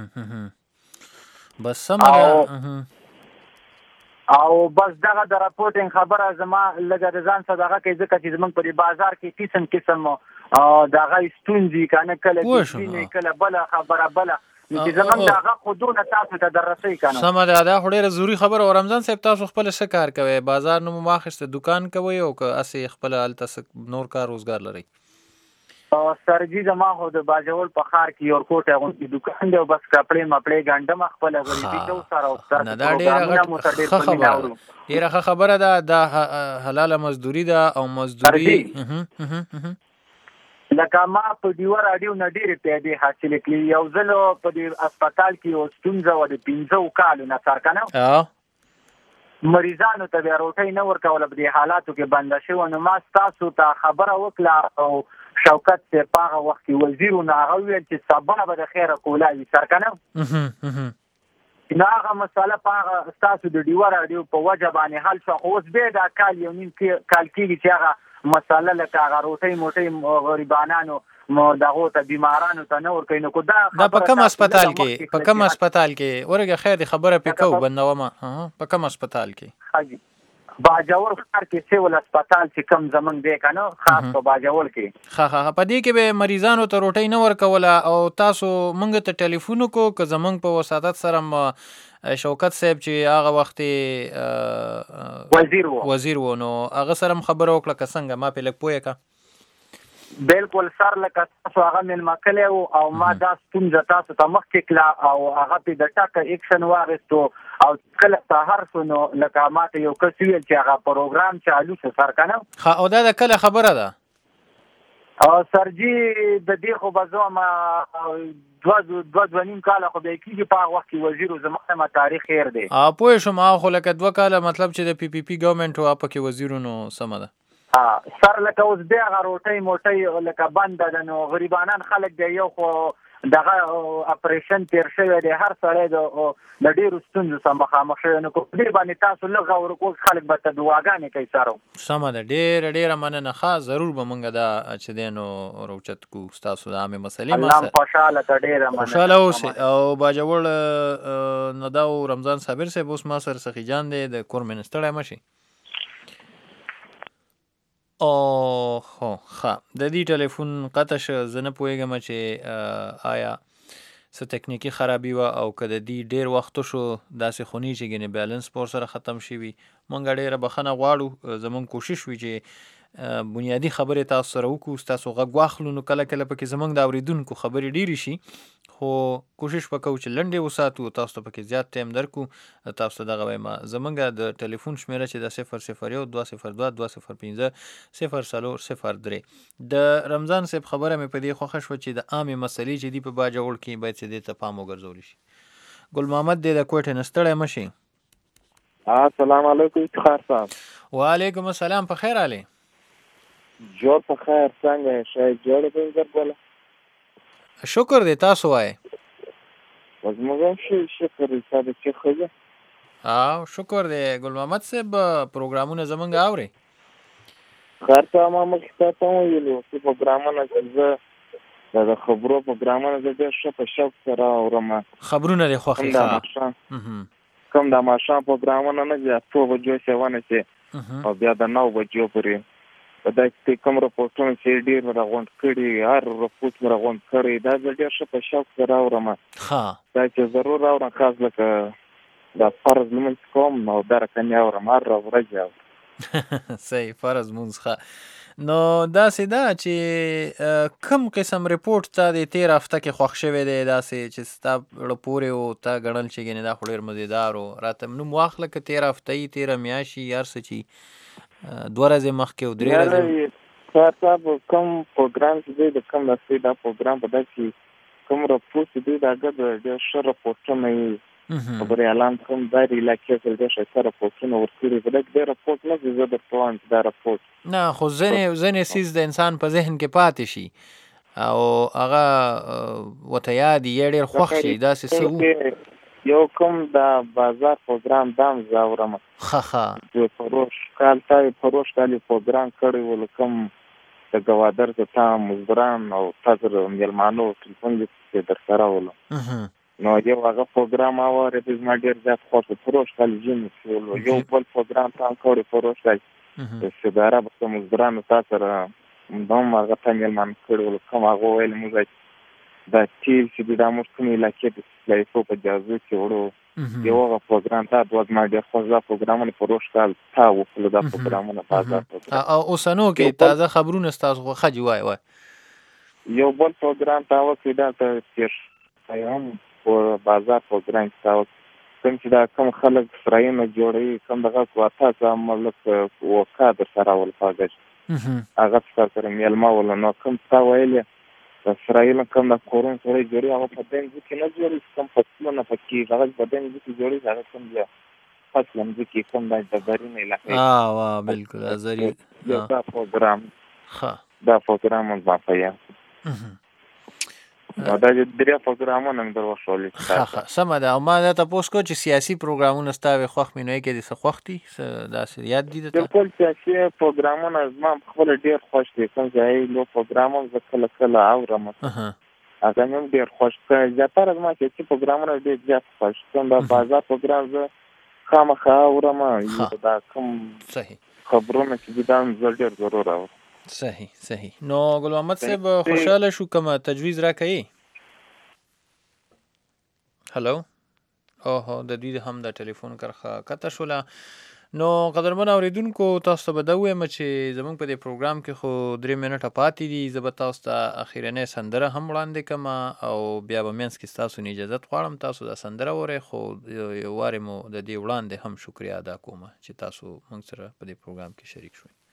Speaker 7: بس سمه ده.
Speaker 8: او بس دغه د راپورټینګ خبره زما لږه د ځان څخه دغه کوي ځکه چې زموږ په دې بازار کې قسم قسم دغه ستونزې که نه کله دینې کله بله خبره بله چې زمونږ د هغه خودونه تاسو ته در رسوي که نه.
Speaker 7: سمه ده دا خو ډېره ضروري خبره. او رمضان صاحب تاسو خپله څه کار کوئ؟ بازار نه مو واخیسته دکان کوئ او که هسې خپله هلته نور کار روزګار لرئ؟
Speaker 8: سرجي زما خو د باجوړ په ښار کې یورکوټ اغوندي دکان دی او بس کپړې مپړې ګنډم خپله غریبي کو سره او
Speaker 7: نه دا ډېره ښه خبره ډېره ښه خبره ده. دا حلاله مزدوري ده او مزدوري
Speaker 8: لکه ما په ډیوه راډیو نه ډېرې پیدې حاصلې کړي. یو ځل په دې اسپتال کې یو ستونزه وه د پنځو کالو نه سرکنه مریضانو ته بیا روټۍ نه ورکوله په دې حالاتو کې بنده شوه. نو ما ستاسو ته خبره وکړه او شوکت صاحب په هغه وخت کې وزیر و نو هغه وویل چې سبا به د خیره کولا وي سرکنه. نو هغه مسله په هغه ستاسو د ډیوه راډیو په وجه باندې حل شوه. خو اوس بیا دا کال یو نیم کال کېږي چې هغه مسله لکه هغه روټۍ موټۍ غریبانانو دغو ته بیمارانو ته نه ورکوي. نو که دا
Speaker 7: دا په کوم اسپتال کې په کوم اسپتال کې ورګه خیر دې خبره پې کوو بندومه په کوم اسپتال کې؟
Speaker 8: باجوړ ښار کې سیول اسپتال چې کوم زمونږ دی که نه خاص په باجوړ کې.
Speaker 7: ښه ښه په دې کې به مریضانو ته روټۍ نه ورکوله او تاسو موږ ته ټلیفون وکړو که زمونږ په وسادت سره شوکت صاحب چې هغه وخت
Speaker 8: وزیر و
Speaker 7: وزیر و نو هغه سره هم خبره وکړه که څنګه ما پې لږ پوهه که؟
Speaker 8: بالکل سر لکه تاسو هغه مېلمه کلی و او ما دا ستونزه تاسو ته مخکې کړه او هغه پې د ټاکه اکشن واخیستو او کله سهار شو نو لکه ما ته یو کس ویل چې هغه پروګرام چالو شو سر که نه.
Speaker 7: ښه او دا د کله خبره ده؟
Speaker 8: سرجي د دې خو به زه دوه دوه دوه نیم کاله خو بیا کېږي په هغه وخت کې وزیر و زما یم تاریخ هیر دی.
Speaker 7: پوه شوم خو لکه دوه کاله مطلب چې د پی پی پي ګورمنټ و پکې وزیر نو سمه ده.
Speaker 8: سر لکه اوس بیا هغه روټۍ موټۍ لکه بنده ده نو غریبانان خلک دی یو خو دغه اپریشن تیر شوی دی هر سړی د ډېرو ستونزو سره مخامخ شوی نو په دې باندې تاسو لږ غور وکړئ خلک به ته دعاګانې کوي سره.
Speaker 7: سمه ده ډېره ډېره مننه. ښه ضرور به موږ دا چې دی نو روچت کړو ستاسو د عامې مسلې
Speaker 8: الله هم خوشحاله ته ډېره مننه.
Speaker 7: خوشحاله اوسئ. او باجوړ نه دا و رمضان صابر صاحب اوس ما سره سخي جان دی د کورمې نه ستړی مه شي. او خو ښه د دې ټلیفون قطع شو، زه نه پوهېږم چې آیا څه تکنیکي خرابي وه او که د دې ډېر وخت شو داسې خو نه چې ګنې بیلنس په ورسره ختم شوي. مونږ ډېره بخښنه غواړو، زمونږ کوشش وي چې بنیادي خبرې تاسو سره وکړو، ستاسو غږ واخلو، نو کله کله پکې زمونږ د اورېدونکو خبرې ډېرې شي، خو کوشش به کوو چې لنډې وساتو، تاسو ته پکې زیات ټایم درکو. تاسو ته دغه وایم زمونږ د ټلیفون شمېره چې د صفر صفر یو دوه صفر دوه دوه صفر پنځه صفر څلور صفر درې. د رمضان صاحب خبره مې په دې خوښه شوه چې د عامې مسلې چې دي په باجوړ کې باید چې دې ته پام وګرځولی شي. ګل محمد دی د کوټې نه، ستړی مه شي.
Speaker 15: السلام علیکم افتخار صاحب.
Speaker 7: وعلیکم السلام، په خیر حالې؟
Speaker 15: جوړ په خیر، څنګه شاید جوړ بنګر بوله؟
Speaker 7: شکر دی، تاسو وایئ؟
Speaker 15: زموږ هم ښه شکر دی، تا د چې ښه ده؟
Speaker 7: او شکر دی. ګل محمد صاحب پروګرامونه زمونږ اورئ؟
Speaker 15: خیر صاحب ما مخکې تا ته وویلو چې پروګرامونه چې زه د خبرو پروګرامونه زه ډېر ښه په شوق سره اورم.
Speaker 7: خبرونه دې خوښ
Speaker 15: دي؟ کوم د ماښام پروګرامونه نه دي، څو بجو سیوانه چې او بیا د نو بجو پورې په دا کې کوم رپورټونه چې ډېر مې راغونډ کړي، هر رپورټ مې راغونډ کړی، دا زه ډېر ښه په شوق سره اورم. دا چې ضرور اورم، خاص لکه د فرض لمونځ کوم او دا رقم یې اورم، هر ورځ اورم.
Speaker 7: صحیح، فرض لمونځ ښه. نو داسې ده چې کوم قسم رپورټ تا د تېر هفته کې خوښ شوی دی، داسې چې ستا زړه پورې و، تا ګڼل چې ګنې دا خو ډېر مزېدار و؟ راته نوم واخله که تېره هفته یي، تېره میاشت یي، هر څه چې دوه ورځې مخکې او درې ورځې.
Speaker 15: خیر صاحب کوم پروګرام چې دی د کوم داسې دا پروګرام په دا کې کوم رپورټ چې دی د هغه د ډېر ښه رپورټونه یي، خبریالان کوم دا د علاقې څخه ډېر ښایسته رپورټونه ورکړي. په دا کې ډېر رپورټ نه دی، زه درته وایم چې دا رپورټ
Speaker 7: نه، خو ځینې ځینې څیز د انسان په ذهن کې پاتې شي او هغه ورته یاد یې ډېر خوښ شي. داسې څه وو؟
Speaker 15: یو کوم د بازار پروګرام دام زه اورم.
Speaker 7: ښه ښه.
Speaker 15: د فروش کال تا یې فروش کال یې پروګرام کړی و، له کوم د ګوادر د تا مزدوران او تا تر مېلمانو ټلیفون لیک در سره ولو، نو یو هغه پروګرام واورېد، زما ډېر زیات خوښ و. فروش کال ژمي کې ولو. یو بل پروګرام تا هم کړی فروش کال د سګاره په مزدورانو تا سره هم هغه تا مېلمانه کړي ولو، کوم هغه ویل موږ دا تیل چې دی دا موږ کومې علاقې د سپلایسو په جازو کې وړو، یو هغه پروګرام تا دوه زما ډېر خوښ. دا پروګرامونه فروش کال تا وکړو، دا پروګرامونه بازار پروګرام.
Speaker 7: او اوسنو کې تازه خبرونه ستاسو خوښه دي؟ وایي وایي.
Speaker 15: یو بل پروګرام تا وکړي، دا ته تېر هم په بازار پروګرام کې تا وکړي، کوم چې دا کوم خلک فرایونه جوړوي، کوم دغه واته څه ملک وکا در سره ول پاګش هغه څه سره میلمه ول، نو کوم تا ویلې د اسرائیل کوم د کورون سره جوړي، هغه په دنګ کې نه جوړي، کوم فصلونه پکې هغه په دنګ کې جوړي، هغه کوم بیا فصل کې کوم د دبرین علاقې.
Speaker 7: اه واه بالکل ازری
Speaker 15: دا پروګرام
Speaker 7: ښه
Speaker 15: دا پروګرام هم باپیا دا د دریا پروګرامونه هم دروښولي.
Speaker 7: ښه ښه سمه ده. او ما دا تاسو کو چې سیاسي پروګرامونه ستاسو خوښ مینوي کې د څه خوښ دي، دا یاد دي
Speaker 15: د ټول سیاسي پروګرامونه زما خپل ډیر خوښ دي. کوم ځای لو پروګرام هم کله کله اورم، هغه هم ډیر خوښ کړي. زیاتره زما چې پروګرامونه ډیر زیات خوښ کوم. د بازار پروګرام زه خامخا اورم، دا کوم
Speaker 7: صحیح
Speaker 15: خبرونه چې دا هم ډیر ضرور اورم.
Speaker 7: صحیح صحیح. نو ګل محمد صاحب خوشاله شو کوم تجویز راکړي؟ هلو اوه د دې هم د ټلیفون کرخه کته شوله. نو قدرمن اوریدونکو تاسو ته به دا وایم چې زمونږ په دې پروګرام کې خو درې منټه پاتې دي. زه به تاسو ته اخیرنۍ سندره هم وړاندې کړم او بیا به منځ کې ستاسو نه اجازت غواړم تاسو دا سندره وورئ. خو یو وارې مو د دې وړاندې هم شکریه ادا کوم چې تاسو موږ سره په دې پروګرام کې شریک شوئ.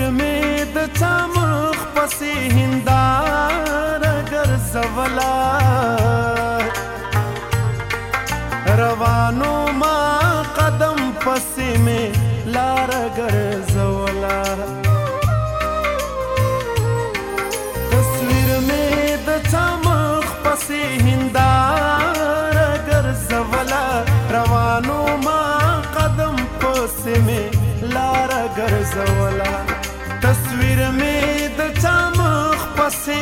Speaker 11: مې د چا مخ پسې هنداره ګرځولا روانو ما قدم پسې مې لاره ګرځولا تصویر مې د چا مخ پسې هنداره ګرځولا روانو ما قدم پسې مې لاره ګرځولا تصویر مې د چا مخ پسې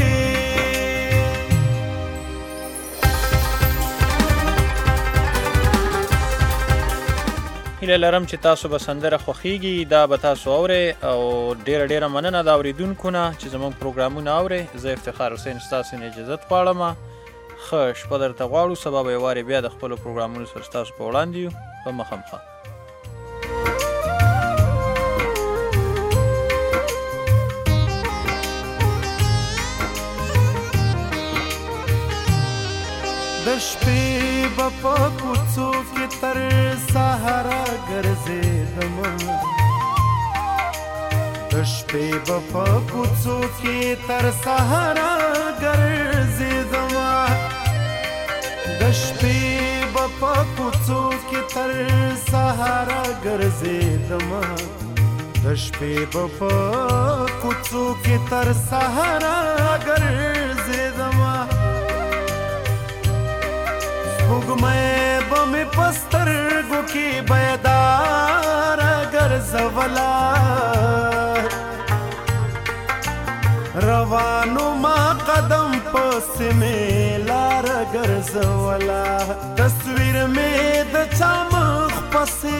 Speaker 7: هیله لرم چې تاسو به سندره خوښیږي دا به تاسو اورئ او ډیره ډیره مننه د اوریدونکو نه چې زموږ پروګرامونه اورئ زه افتخار حسین ستاسو نه اجازت غواړم ښه شپه درته غواړو سبا به یو وارې بیا د خپلو پروګرامونو سره ستاسو په وړاندې یو په مخامخه د شپې به په کوڅو کې تر سهاره ګرځېدم د شپې به په کوڅو کې تر سهاره ګرځېدم د شپې به په کوڅو کې تر سهاره ګرځېدم د شپې به په کوڅو کې تر سهاره ګرځېدم وګمې به مې په سترګو کې بیداره ګرځولا روانو ما قدم پسې مې لاره ګرځولا تصویر مې د چا مخ پسې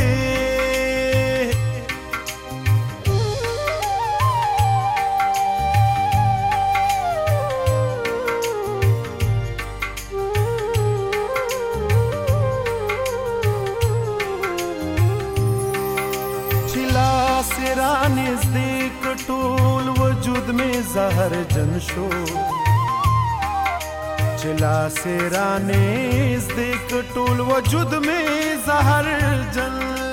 Speaker 7: رانږدې که ټول وجود مې زهرجن شو چې لاسې رانږدې که ټول وجود مې زهرجن